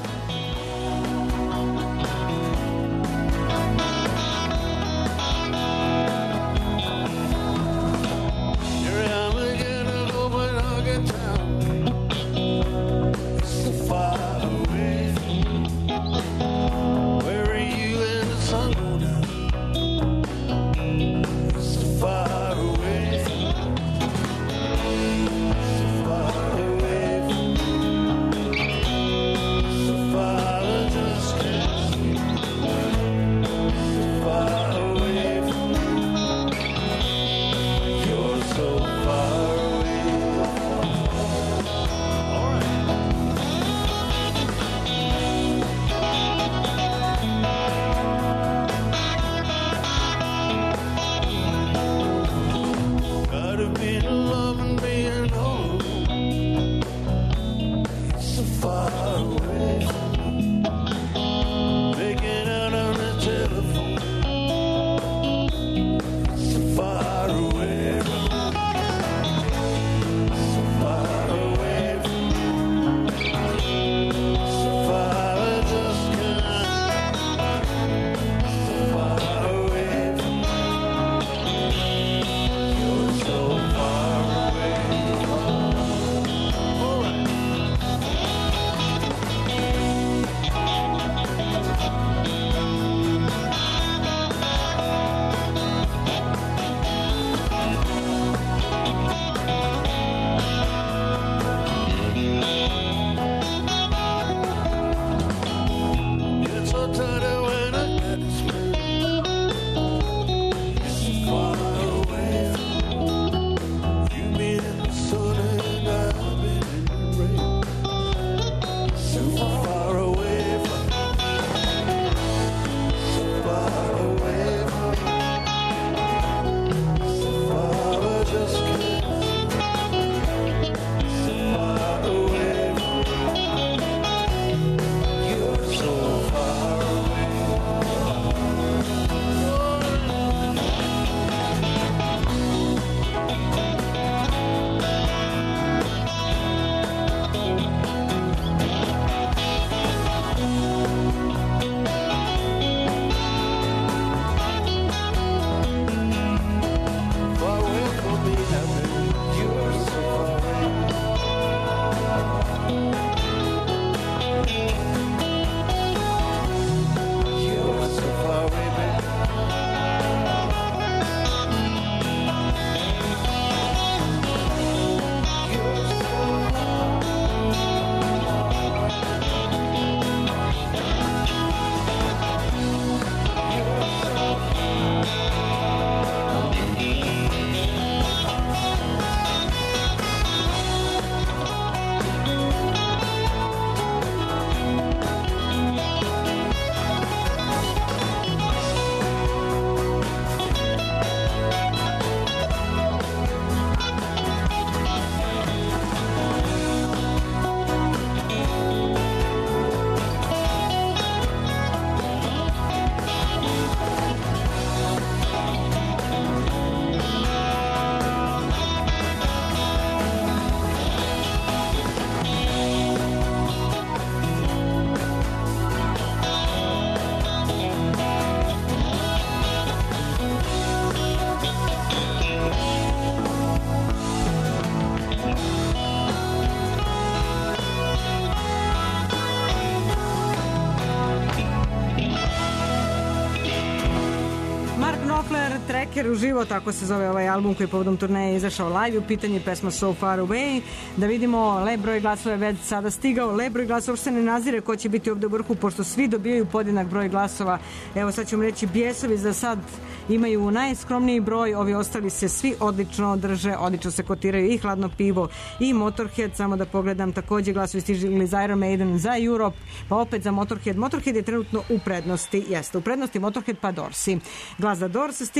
Trekker uživo, tako se zove ovaj album koji povodom turneje izašao live. U pitanju je pesma So Far Away. Da vidimo, lep broj glasova je već sada stigao. Lep broj glasova uopšte ne nazire ko će biti ovde u vrhu, pošto svi dobijaju podjednak broj glasova. Evo sad ćemo reći, Bijesovi za sad imaju najskromniji broj, ovi ostali se svi odlično drže, odlično se kotiraju i Hladno pivo i Motorhead. Samo da pogledam, takođe glasovi stižili za Iron Maiden, za Europe, pa opet za Motorhead. Motorhead je trenutno u prednosti, jeste u prednosti Motorhead pa Dorsi. Glas za Dorsi stigao, evo sad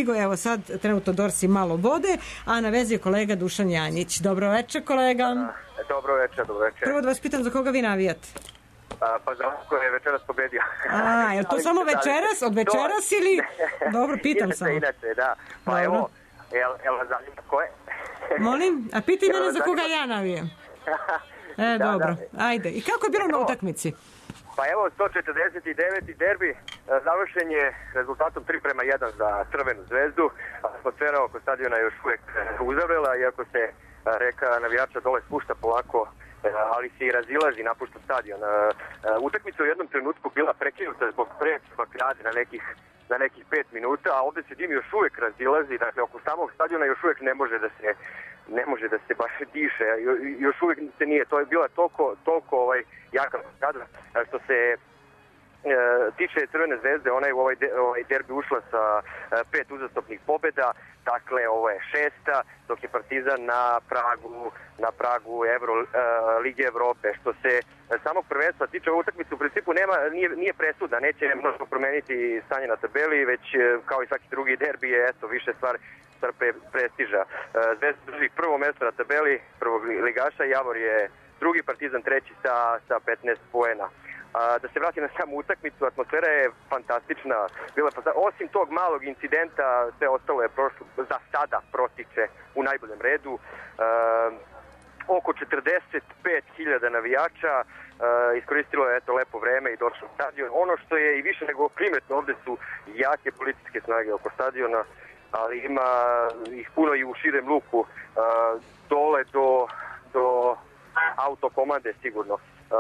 sad trenutno Dorsi malo vode, a na vezi je kolega Dušan Janjić. Dobro večer, kolega. Dobro večer, dobro večer. Prvo da vas pitam za koga vi navijate? Pa za ko je večeras pobedio. Je to samo večeras, od večeras ili... Dobro, pitam samo. Inače, da. Pa dobro. Evo, jel vas zanima ko je? Molim? A pitaj mene za koga ja navijem. Dobro. Ajde. I kako je bilo na utakmici? Pa evo, 149. derbi završen je rezultatom 3:1 za Crvenu zvezdu. Atmosfera oko stadiona je još uvijek uzavrela, iako se reka navijača dole spušta polako, ali se i razilazi, napušta stadion. Utakmica u jednom trenutku bila prekinuta zbog grade na nekih 5 minuta, a ovdje se dim još uvijek razilazi, dakle oko samog stadiona još uvijek ne može da se baš diše, još uvijek se nije, to je bila toliko jaka blokada, što se tiče Crvene zvezde, ona je u ovaj derbi ušla sa 5 uzastopnih pobjeda, dakle ovo je 6. dok je Partizan na pragu Lige Evrope. Što se samog prvenstva tiče, utakmica u principu nije presudna, neće mnogo promeniti stanje na tabeli, već kao i svaki drugi derbi je više stvar prestiža. Zvezda drži prvo mjesto na tabeli prvog ligaša, Javor je drugi, Partizan treći sa 15 poena. Da se vratim na samu utakmicu, atmosfera je fantastična. Osim tog malog incidenta, sve ostalo je za sada protiče u najboljem redu. Oko 45.000 navijača iskoristilo je lepo vreme i došlo u stadion. Ono što je i više nego primetno, ovdje su jake policijske snage oko stadiona, ali ima ih puno i u širem luku, dole do autokomande sigurno.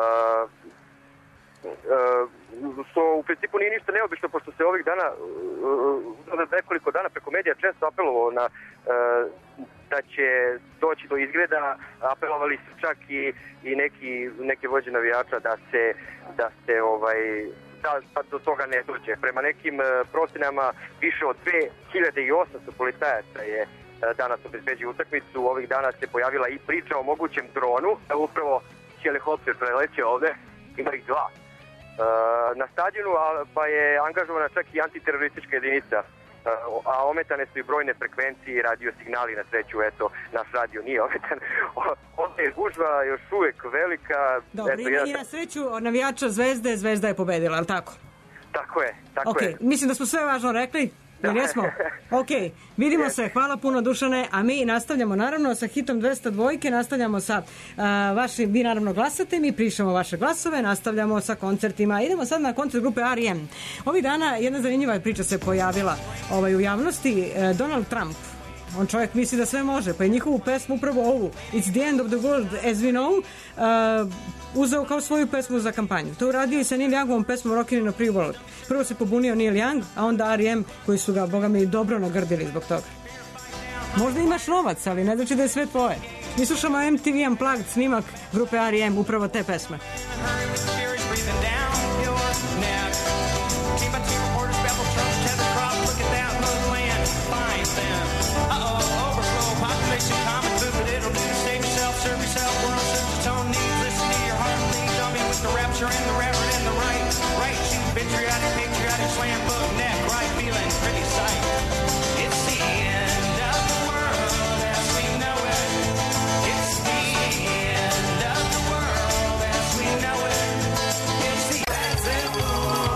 Što u principu nije ništa neobično, pošto se ovih dana, nekoliko dana preko medija često apelovalo na da će doći do izgreda, apelovali su čak i neke vođe navijača da do toga ne dođe. Prema nekim procjenama više od 2800 policajaca je danas obezbeđuje utakmicu. Ovih dana se pojavila i priča o mogućem dronu, upravo helikopter preleće ovde, ima ih 2. Na stadionu, pa je angažovana čak i antiteroristička jedinica, a ometane su i brojne frekvencije i radio signali, na sreću, naš radio nije ometan. Ovdje je gužva još uvijek velika. Dobro, i na sreću navijača Zvezda je pobedila, ali tako? Tako je. Mislim da smo sve važno rekli. Jer jesmo? Ok, vidimo se, hvala puno Dušane, a mi nastavljamo naravno sa hitom 202, nastavljamo sa vašim, vi naravno glasate, mi prišamo vaše glasove, nastavljamo sa koncertima, idemo sad na koncert grupe R.E.M. Ovih dana jedna zanimljiva priča se pojavila u javnosti, Donald Trump. On čovjek misli da sve može, pa je njihovu pesmu upravo ovu It's the end of the world as we know uzeo kao svoju pesmu za kampanju. To uradio i sa Neil Youngovom pesmom Rockin' in a Free World. Prvo se pobunio Neil Young, a onda R.E.M. koji su ga, boga mi, dobro nagrdili zbog toga. Možda imaš novac, ali ne znači da je sve tvoje. Mi slušamo MTV Unplugged snimak grupe R.E.M. upravo te pesme. The rapture and the reverend and the right patriotic slam book neck, right feeling pretty sight. It's the end of the world as we know it. It's the end of the world as we know it. It's the end of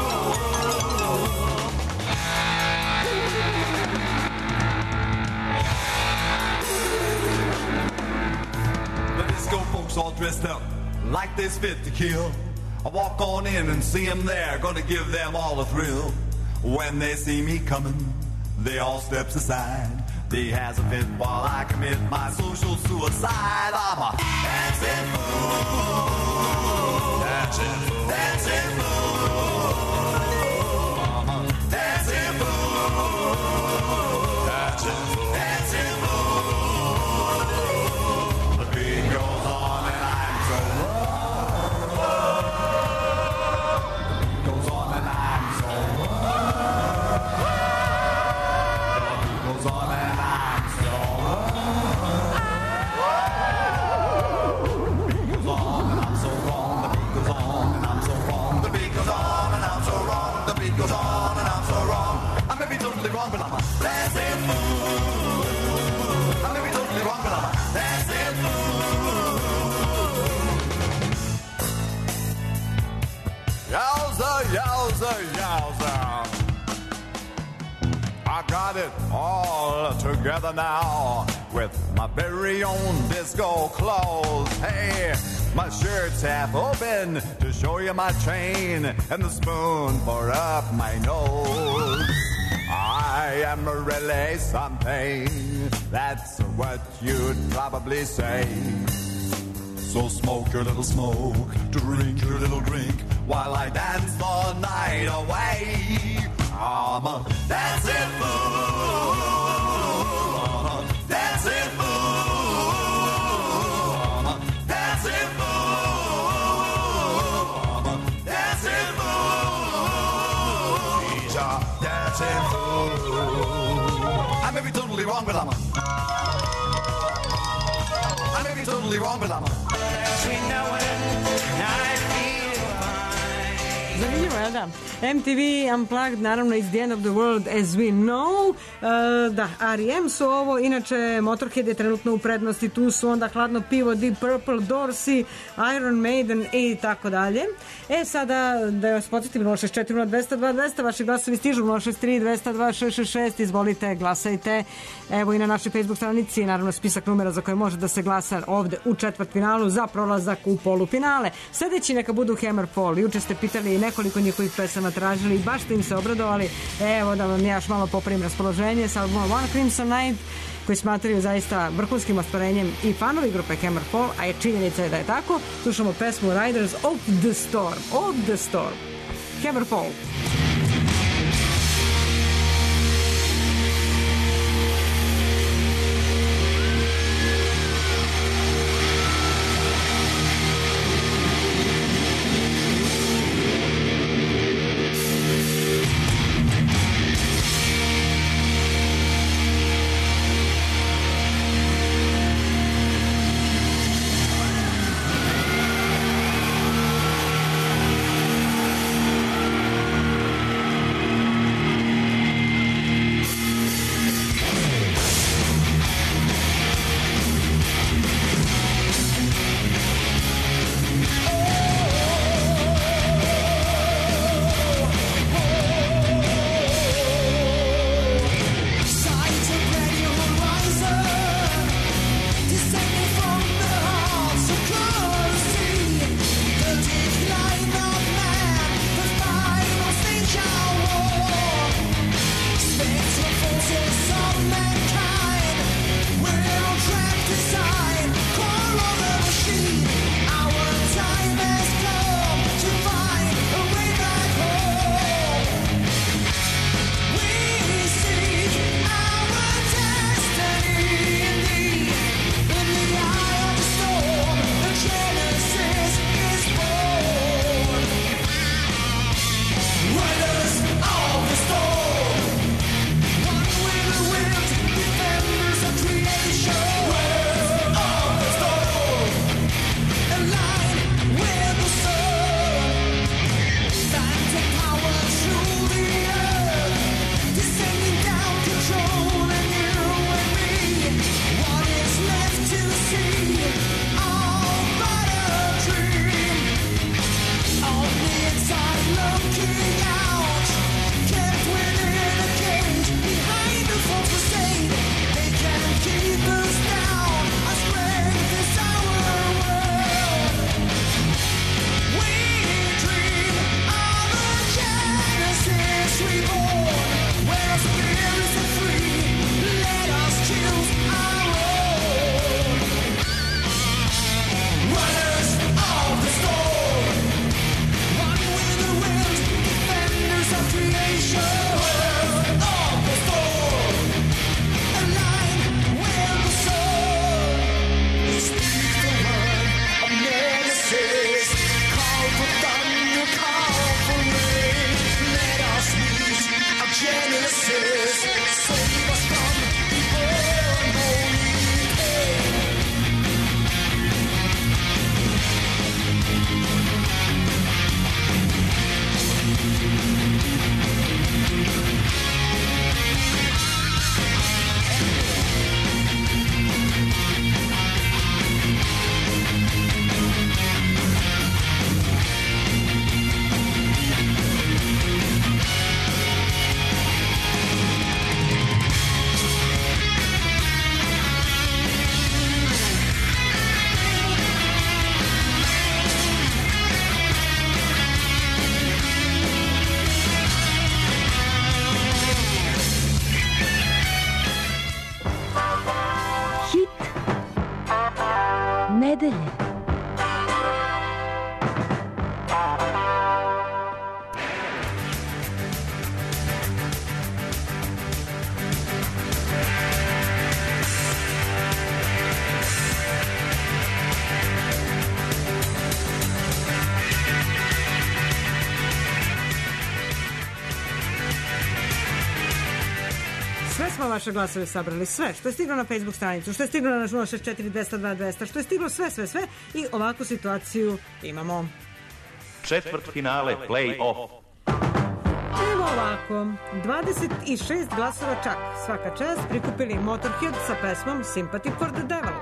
the disco folks all dressed up like they's fit to kill. I walk on in and see them there, gonna give them all a thrill. When they see me coming, they all steps aside. They has a fit while I commit my social suicide. I'm a dancing fool. Dancing fool. Dancing fool. Dancing fool. Dancing fool. Dancing fool. The beat goes on and I'm so yowza. I got it all together now with my very own disco clothes. Hey, my shirt's half open to show you my chain and the spoon for up my nose. I am really something, that's what you'd probably say. So smoke your little smoke, drink your little drink, while I dance the night away. I'm a dancing fool, I'm a dancing fool, I'm a dancing fool, I'm a dancing fool. He's a dancing fool. I may be totally wrong, but I may be totally wrong, but as we know it, I feel fine. Zanimljivo, je da? MTV Unplugged, naravno, is the end of the world as we know. Da, R.E.M. su ovo, inače Motorhead je trenutno u prednosti, tu su onda Hladno pivo, Deep Purple, Dorsey, Iron Maiden i tako dalje. Sada da vas podsjetim, 064 202 200, vaši glasovi stižu, 063 202 666, izvolite, glasajte. Evo i na našoj Facebook stranici, naravno, spisak numera za koje može da se glasa ovde u četvrtfinalu za prolazak u polufinale. Sledeći neka budu Hammerfall. Juče ste pitali nekoliko njihovih pesama, tražili i baš ste im se obradovali. Evo da vam ja još malo popravim raspoloženje sa albumom One Crimson Night, koji smatraju zaista vrhunskim ostvarenjem i fanovi grupe Hammerfall, a je činjenica je da je tako. Slušamo pesmu Riders of the Storm. Of the Storm. Hammerfall. nedelje. Sve smo vaše glasove sabrali, sve što je stiglo na Facebook stranicu, što je stiglo na 064 202 200, što je stiglo sve i ovakvu situaciju imamo. Četvrt finale play-off. Evo ovako, 26 glasova čak, svaka čast, prikupili Motorhead sa pesmom Sympathy for the Devil.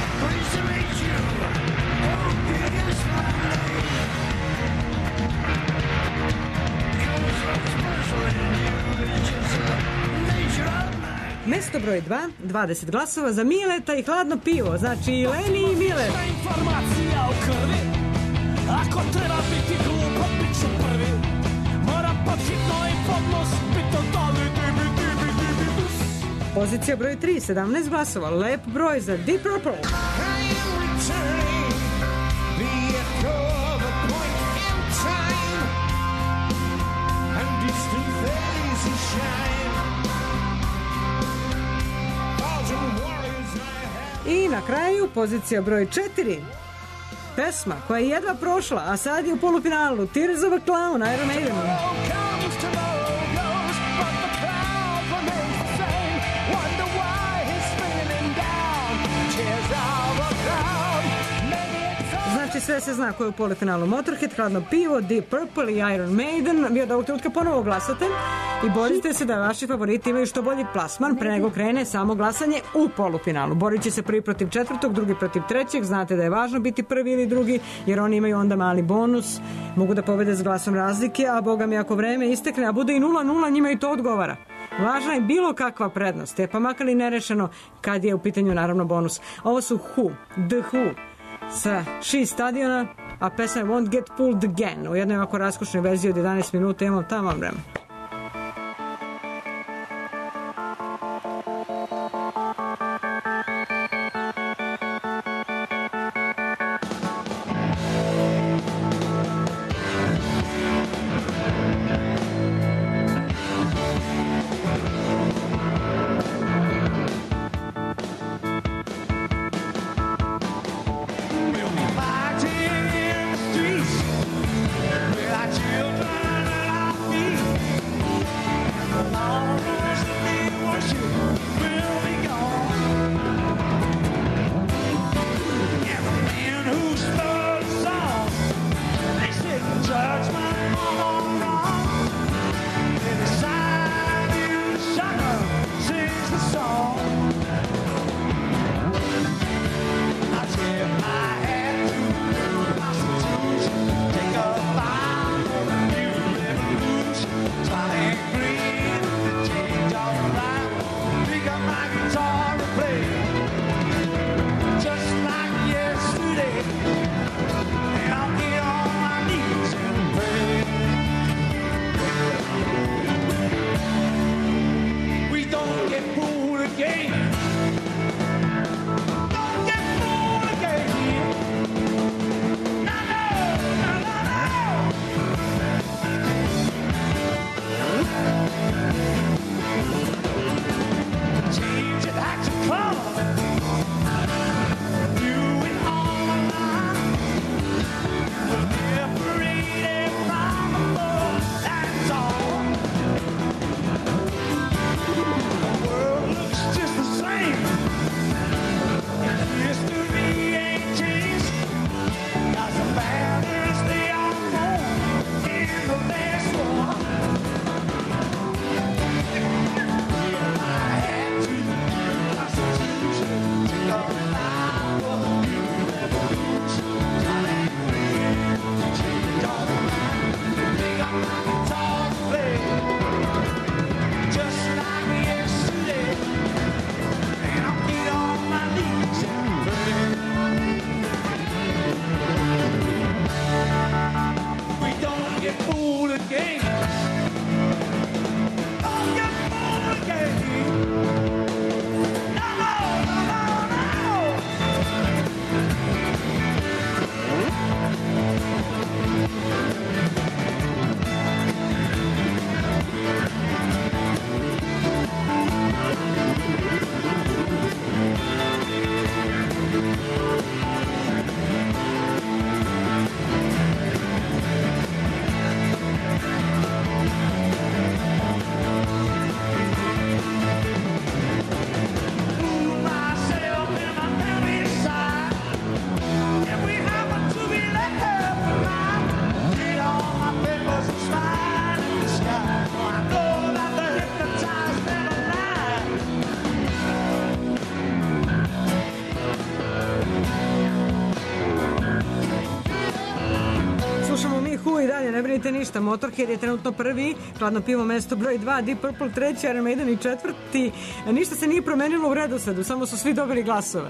Mesto broj 2, 20 glasova za Mileta i hladno pivo, znači i Leni i Milet. Informacija u krvi, ako treba biti glupo, bit ću prvi. Moram pod hitno i podnos, pitan da li dibi. Pozicija broj 3, 17 glasova, lep broj za Deep Purple. I na kraju pozicija broj 4, pesma koja je jedva prošla, a sad je u polufinalu, Tears of a Clown, Iron Maiden. Znači sve se zna ko je u polufinalu: Motorhead, hladno pivo, Deep Purple i Iron Maiden. Vi od ovog trenutka ponovo glasate i borite se da vaši favoriti imaju što bolji plasman pre nego krene samo glasanje u polufinalu. Borit će se prvi protiv četvrtog, drugi protiv trećeg. Znate da je važno biti prvi ili drugi, jer oni imaju onda mali bonus. Mogu da pobede s glasom razlike, a boga mi ako vreme istekne, a bude i 0-0, njima i to odgovara. Važna je bilo kakva prednost, pa makar i nerešeno kad je u pitanju naravno bonus. Ovo su Who, The Who, sa She stadiona, a pesma je Won't Get Pulled Again. U jednoj ovako raskošnoj verziji od 11 minuta imamo tamo vreme. Children at our feet. i dalje, ne brinite ništa. Motorhead je trenutno prvi, Hladno pivo mesto broj 2, Deep Purple treći, Iron Maiden i četvrti. Ništa se nije promenilo u redosledu, samo su svi dobili glasove.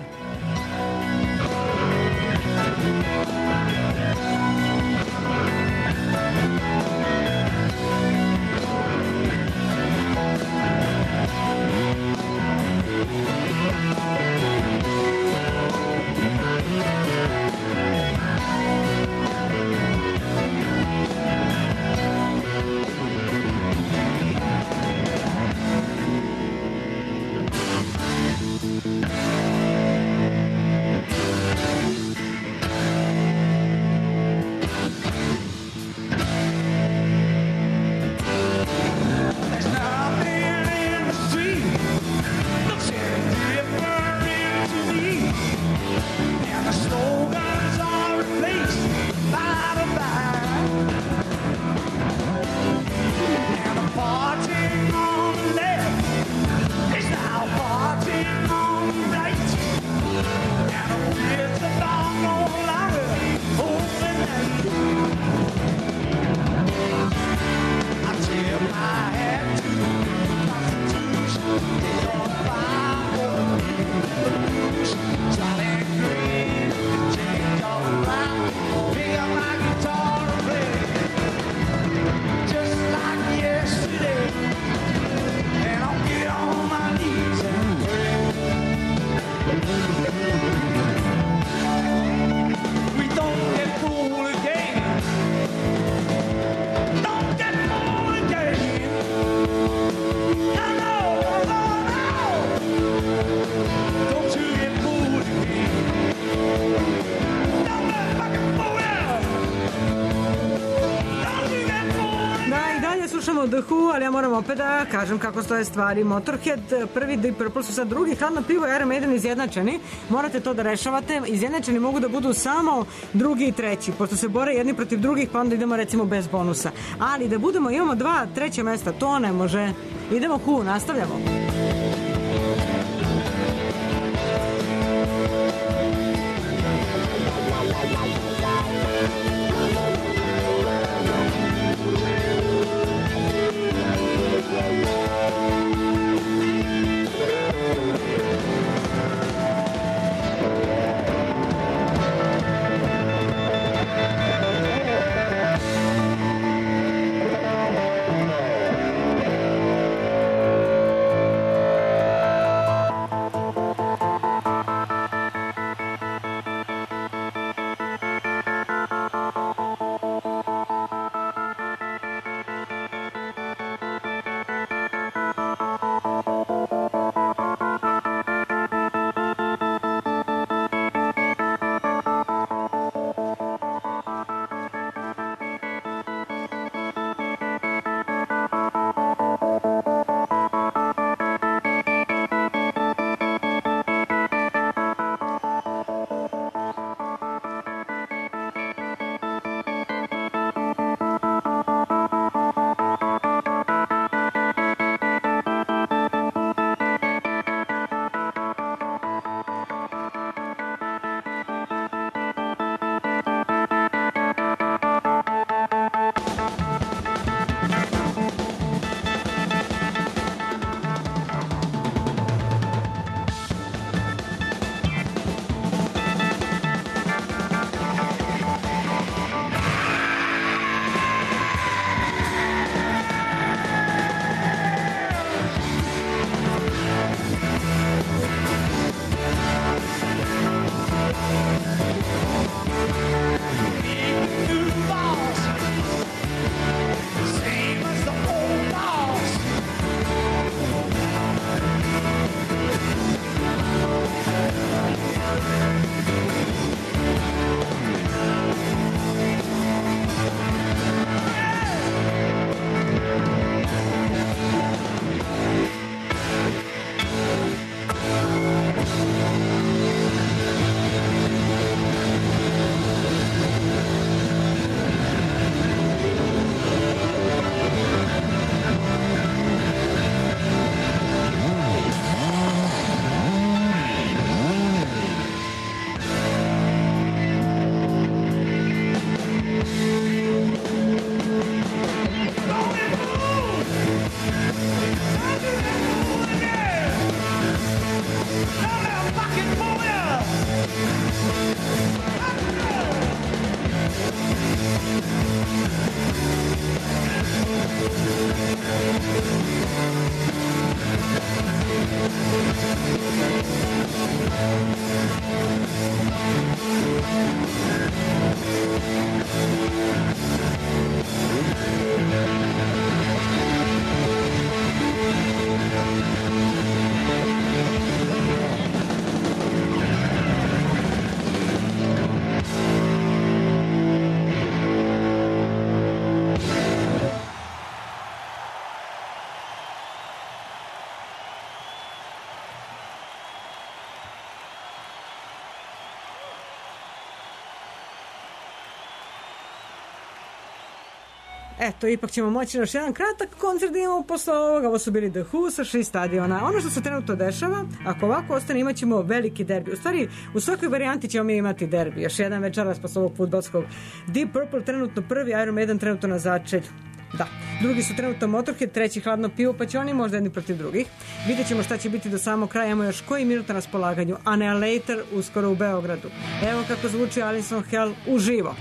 The Who, ali ja moram opet da kažem kako stoje stvari. Motorhead prvi, Deep Purple su sad drugi, Hladno pivo i Iron Maiden izjednačeni. Morate to da rešavate. Izjednačeni mogu da budu samo drugi i treći, pošto se bore jedni protiv drugih, pa onda idemo recimo bez bonusa. Ali da budemo, imamo 2 treća mesta, to ne može. Idemo Who, nastavljamo. eto, ipak ćemo moći još jedan kratak koncert da imamo posle ovoga. Ovo su bili The Who sa 6 stadiona. Ono što se trenutno dešava, ako ovako ostane, imat ćemo veliki derbi. U stvari, u svakoj varijanti ćemo mi imati derbi. Još jedan večeras posle ovog fudbalskog. Deep Purple trenutno prvi, Iron Maiden trenutno na začelju. Da, drugi su trenutno Motorhead, treći Hladno pivo, pa će oni možda jedni protiv drugih. Vidjet ćemo šta će biti do samog kraja, imamo još koji minut na raspolaganju. Annihilator uskoro u Beogradu. Evo kako zvuči Alison Hell uživo.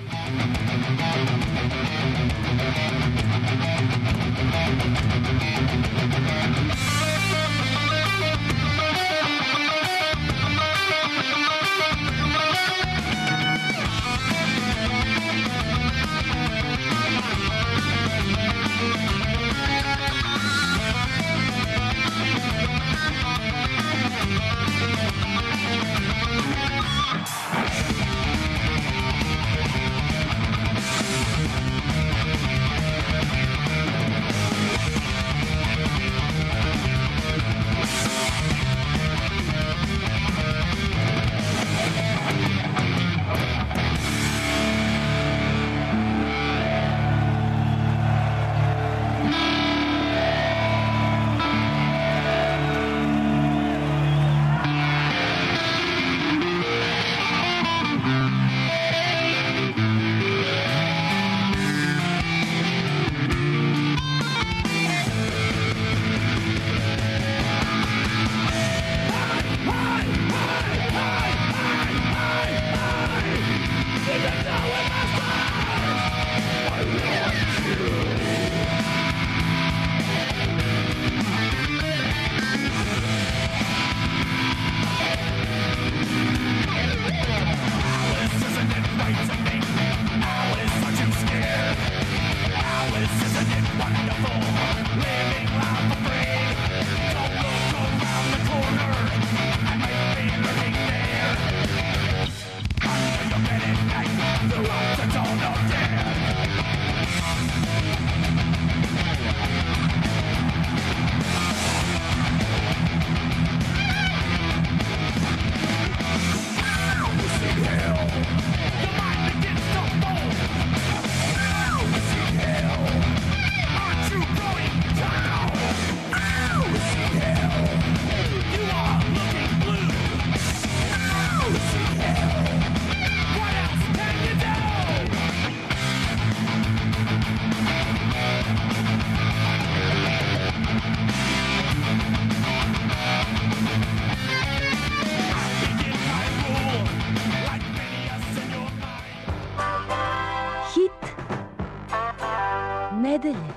nedelje.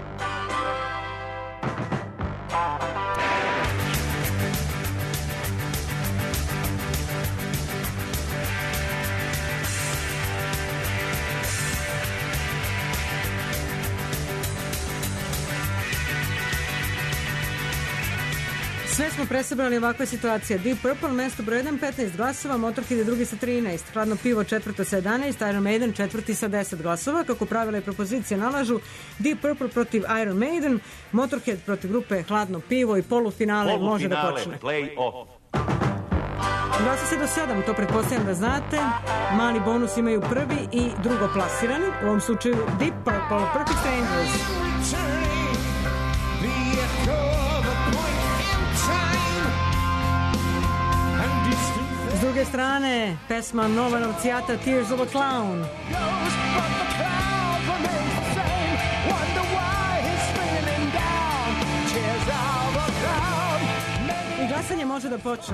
Sve smo presabrali ovakve situacije. Deep Purple, mesto broj 1, 15 glasova, Motorhead je drugi sa 13, Hladno pivo četvrto sa 11, Iron Maiden četvrti sa 10 glasova. Kako pravila i propozicije nalažu, Deep Purple protiv Iron Maiden, Motorhead protiv grupe Hladno pivo i polufinale može da počne. Play-off. Glasa se do 7, to pretpostavljam da znate. Mali bonus imaju prvi i drugo plasirani, u ovom slučaju Deep Purple, Perfect Strangers. S druge strane, pesma Nova Novcijata, Tears of a Clown. I glasanje može da počne.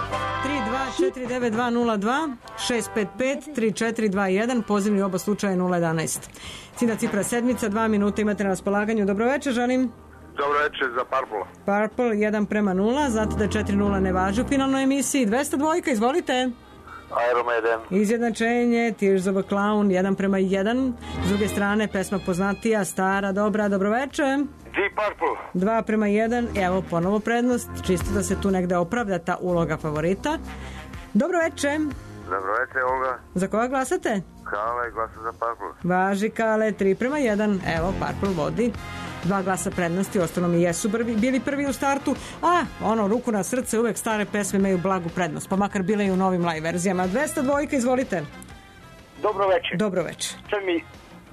3249202 655 3421, pozivni oba slučaja 011. Ciljna cifra sedmica, 2 minuta imate na raspolaganju. Dobro večer, želim. Dobro večer za Purple. Purple 1:0, znate da 4:0 ne važi u finalnoj emisiji. 202, izvolite. Iron Maiden. Izjednačenje, Tears of a Clown 1:1. S druge strane, pesma poznatija, stara, dobra, dobro večer. Deep Purple. 2:1, evo ponovo prednost, čisto da se tu negde opravda ta uloga favorita. Dobro večer. Dobro večer, Olga. Za koga glasate? Kale, glasa za Purple. Važi Kale, 3:1, evo Purple vodi. 2 glasa prednosti, ostalo mi jesu bili prvi u startu, a ruku na srce, uvek stare pesme imaju blagu prednost, pa makar bile i u novim live verzijama. 202, izvolite. Dobro večer. Dobro večer. Sad mi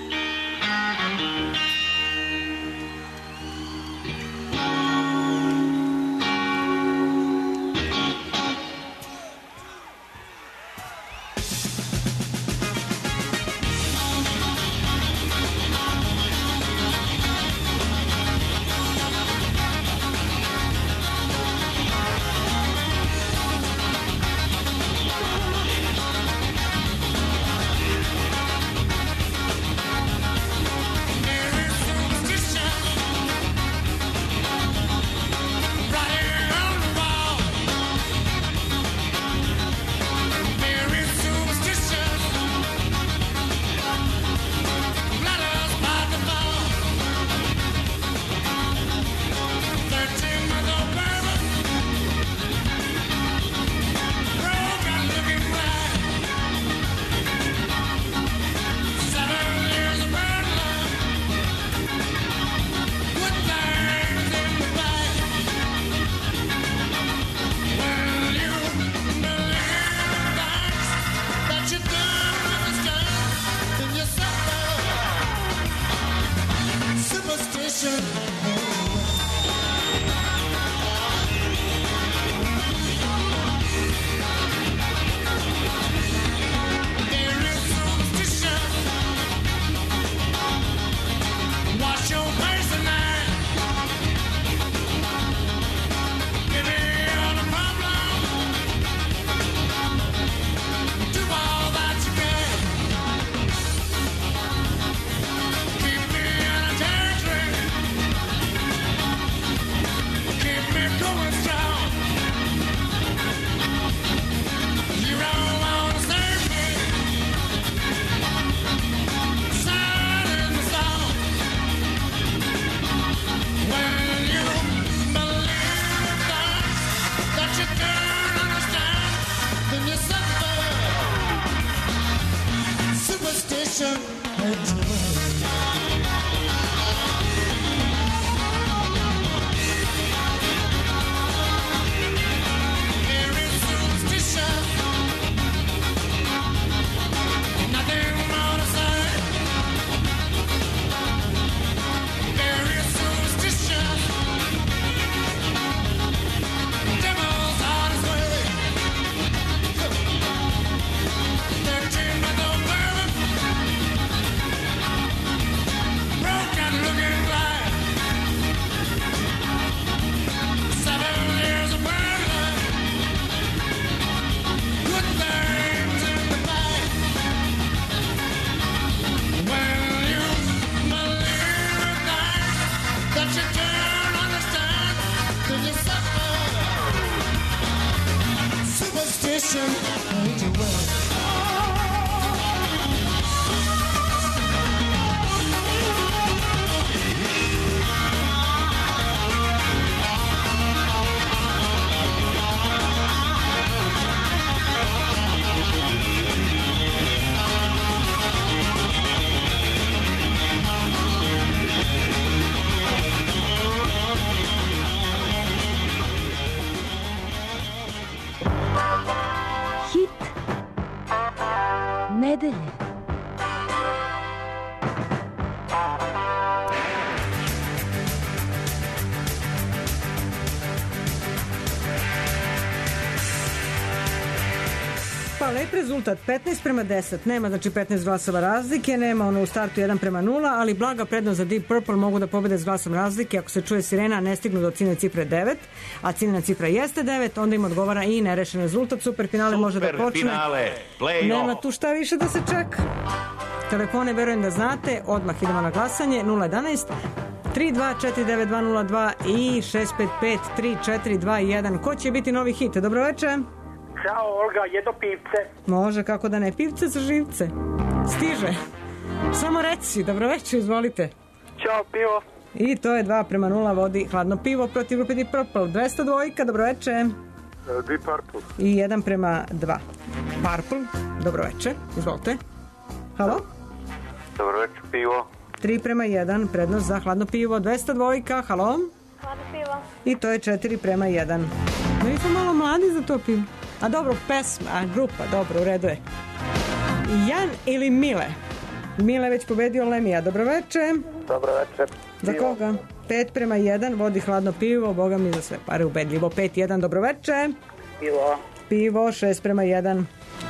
superstition made you wait. There is superstition, nothing more to say. There is superstition, devil's on his way. 13 months old baby, broken looking glass. 7 years of burning, good things in the bag. When you believe that you don't understand, then you suffer. Superstition made you wait. Hit nedelje. Pa lep rezultat, 15:10, nema znači 15 glasova razlike, nema ono u startu 1:0, ali blaga prednost za Deep Purple, mogu da pobede s glasom razlike, ako se čuje sirena, ne stignu do ciljne cifre 9, a ciljna cifra jeste 9, onda im odgovara i nerešen rezultat, superfinale može da počne. Superfinale, play-off. Nema tu šta više da se čeka. Telefone verujem da znate, odmah idemo na glasanje, 011 3249202 i 6553421. Ko će biti novi hit? Dobroveče. Ćao Olga, jedno pivce. Može, kako da ne, pivce za živce. Stiže. Samo reci, dobroveče, izvolite. Ćao pivo. I to je 2:0, vodi hladno pivo protiv grupe Deep Purple. 202, dobroveče. Deep Purple. I 1:2. Purple, dobroveče, izvolite. Halo? Dobro večer, pivo. 3:1, prednost za hladno pivo. 202, halo? Hladno pivo. I to je 4:1. Mi smo malo mladi za to pivo. A dobro, pesma, a grupa, dobro, u redu je. Jan ili Mile? Mile već pobedio Lemija. Dobroveče. Dobro večer. Za koga? 5:1, vodi hladno pivo, boga mi za sve pare ubedljivo. 5:1, dobroveče. Pivo. Pivo, 6:1.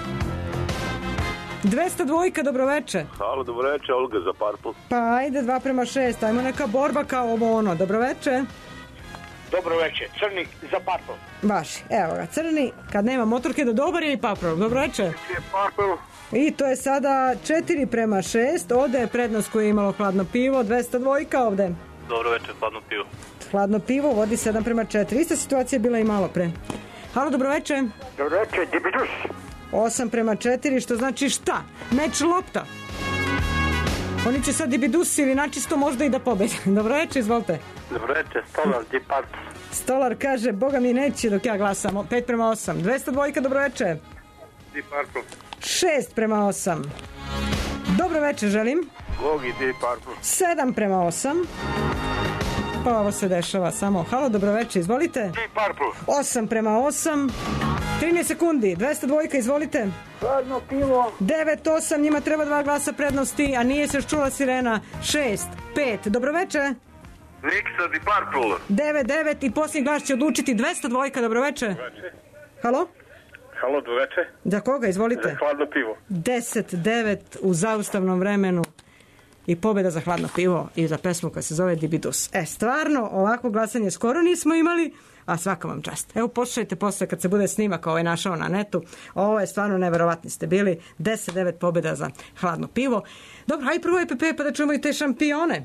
202, dobroveče. Halo, dobro večer, Olga za Purple. Pa ajde, 2:6, ajmo neka borba kao ovo ono. Dobroveče. Dobro večer, crni za Purple. Vaši, evo ga, crni, kad nema motorke do dobar ili Purple. Dobroveče. Purple. I to je sada 4:6, ovde je prednost koju je imalo hladno pivo, 202 ovde. Dobro večer, hladno pivo. Hladno pivo vodi 7:4, ista situacija je bila i malo pre. Halo, dobroveče. Dobro večer, Dibidus. 8:4, što znači šta? Meč lopta. Oni će sad Dibidus ili načisto možda i da pobede. Dobroveče, izvolite. Dobro večer, Stolar, Deep Purple. Stolar kaže, boga mi neće dok ja glasam. 5:8. 202, dobroveče. Deep Purple. 6:8. Dobroveče, želim. Gogi, Deep Purple. 7:8. Pa ovo se dešava samo. Halo, dobroveče, izvolite. Deep Purple. 8:8. 13 sekundi. 202, izvolite. Hladno pivo. 9:8, njima treba 2 glasa prednosti, a nije se još čula sirena. 6:5. Dobroveče. Nixa, Deep Purple. 9:9 i posljednji glas će odlučiti. 202, dobroveče. Halo? Halo, dobro večer. Za koga, izvolite. Hladno pivo. 10:9 u zaustavnom vremenu i pobjeda za hladno pivo i za pesmu koja se zove Dibidus. Stvarno, ovako glasanje skoro nismo imali, a svaka vam čast. Evo, poslušajte posle kad se bude snimak ovaj našao na netu. Ovo je stvarno neverovatni ste bili. 10:9 pobjeda za hladno pivo. Dobro, hajde prvo EPP pa da čujemo i te šampione.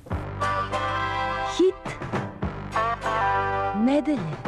Hit nedelje.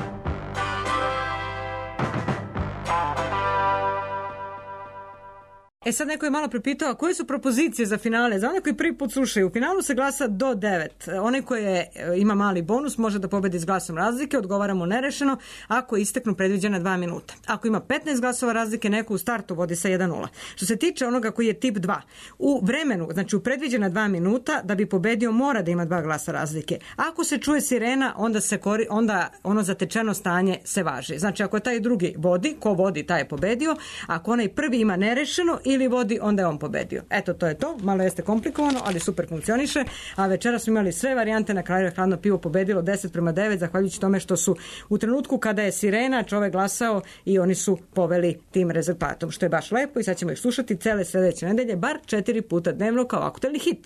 E sad neko je malo prepitao, a koje su propozicije za finale? Za one koji prvi put slušaju, u finalu se glasa do 9. Onaj koji ima mali bonus može da pobedi s glasom razlike, odgovara mu nerešeno ako isteknu predviđena 2 minuta. Ako ima 15 glasova razlike, neko u startu vodi sa 1-0. Što se tiče onoga koji je tip 2, u vremenu, znači u predviđena 2 minuta, da bi pobedio mora da ima 2 glasa razlike. Ako se čuje sirena, onda ono zatečeno stanje se važi. Znači ako taj drugi vodi, ko vodi taj je pobedio, ako onaj prvi ima nerešeno ili vodi, onda je on pobedio. Eto, to je to. Malo jeste komplikovano, ali super funkcioniše. A večeras smo imali sve varijante, na kraju je Hladno pivo pobedilo 10-9, zahvaljujući tome što su u trenutku kada je sirena čovek glasao i oni su poveli tim rezultatom, što je baš lepo i sad ćemo ih slušati cele sledeće nedelje, bar 4 puta dnevno kao aktuelni hit.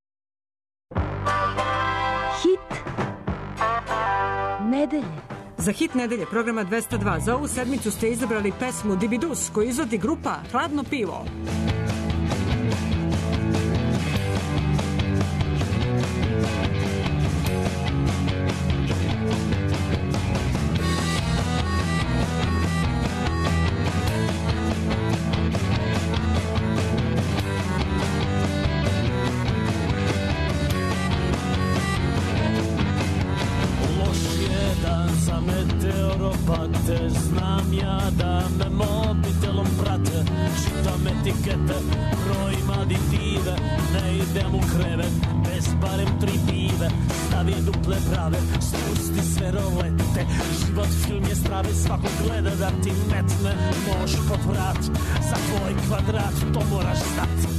Hit nedelje. Za hit nedelje programa 202 za ovu sedmicu ste izabrali pesmu Dibidus koju izvodi grupa Hladno pivo. Meteoropate, znam ja da me mobitelom prate, čitam etikete, brojim aditive, ne idem u krevet, bez barem 3 pive, stavi duple brave, spusti sve rolete, život film je strave, svako gleda da ti metne, moš pod vrat, za tvoj kvadrat, to moraš znati.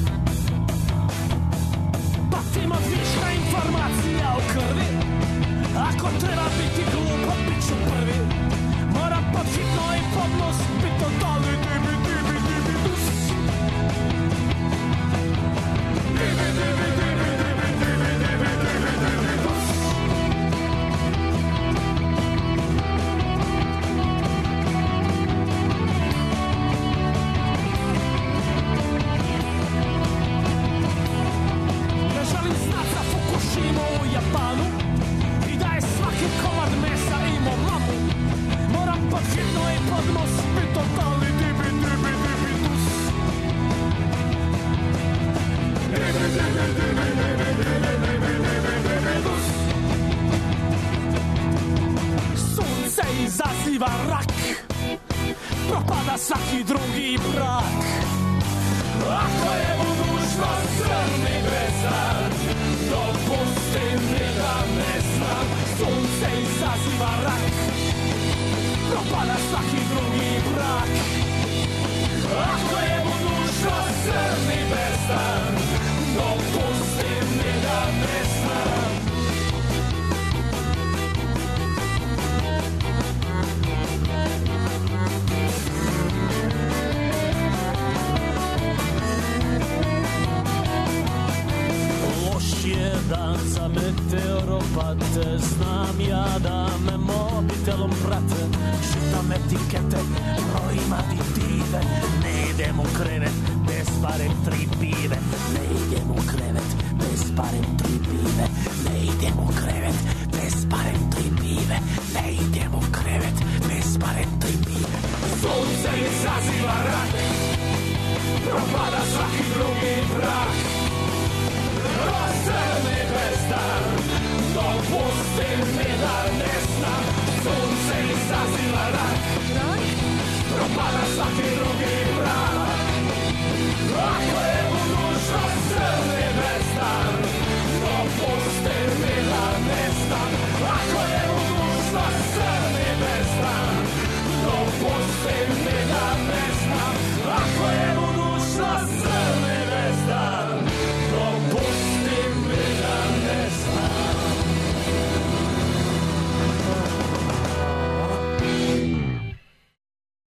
Patim od viška informacija u krvi, ako treba biti glupo, bit ću prvi. Moram pod hitno i podnos, bit totalni dibidus. Ne želim znat za Fukushimu u Japanu i da je svaki komad mesa imao mamu. Moram pod hitno i podnos, bit totalni dibidus. Sunce izaziva rak, propada svaki drugi brak. Ako je budućnost crni bezdan, dopusti mi da ne znam. Sunce izaziva rak, propada svaki drugi brak. Ako je budućnost crni bezdan, dopusti mi da ne znam. Je dan za meteoropate, znam ja da me mobitelom prate, čitam etikete, brojim aditive, ne idem u krevet, bez barem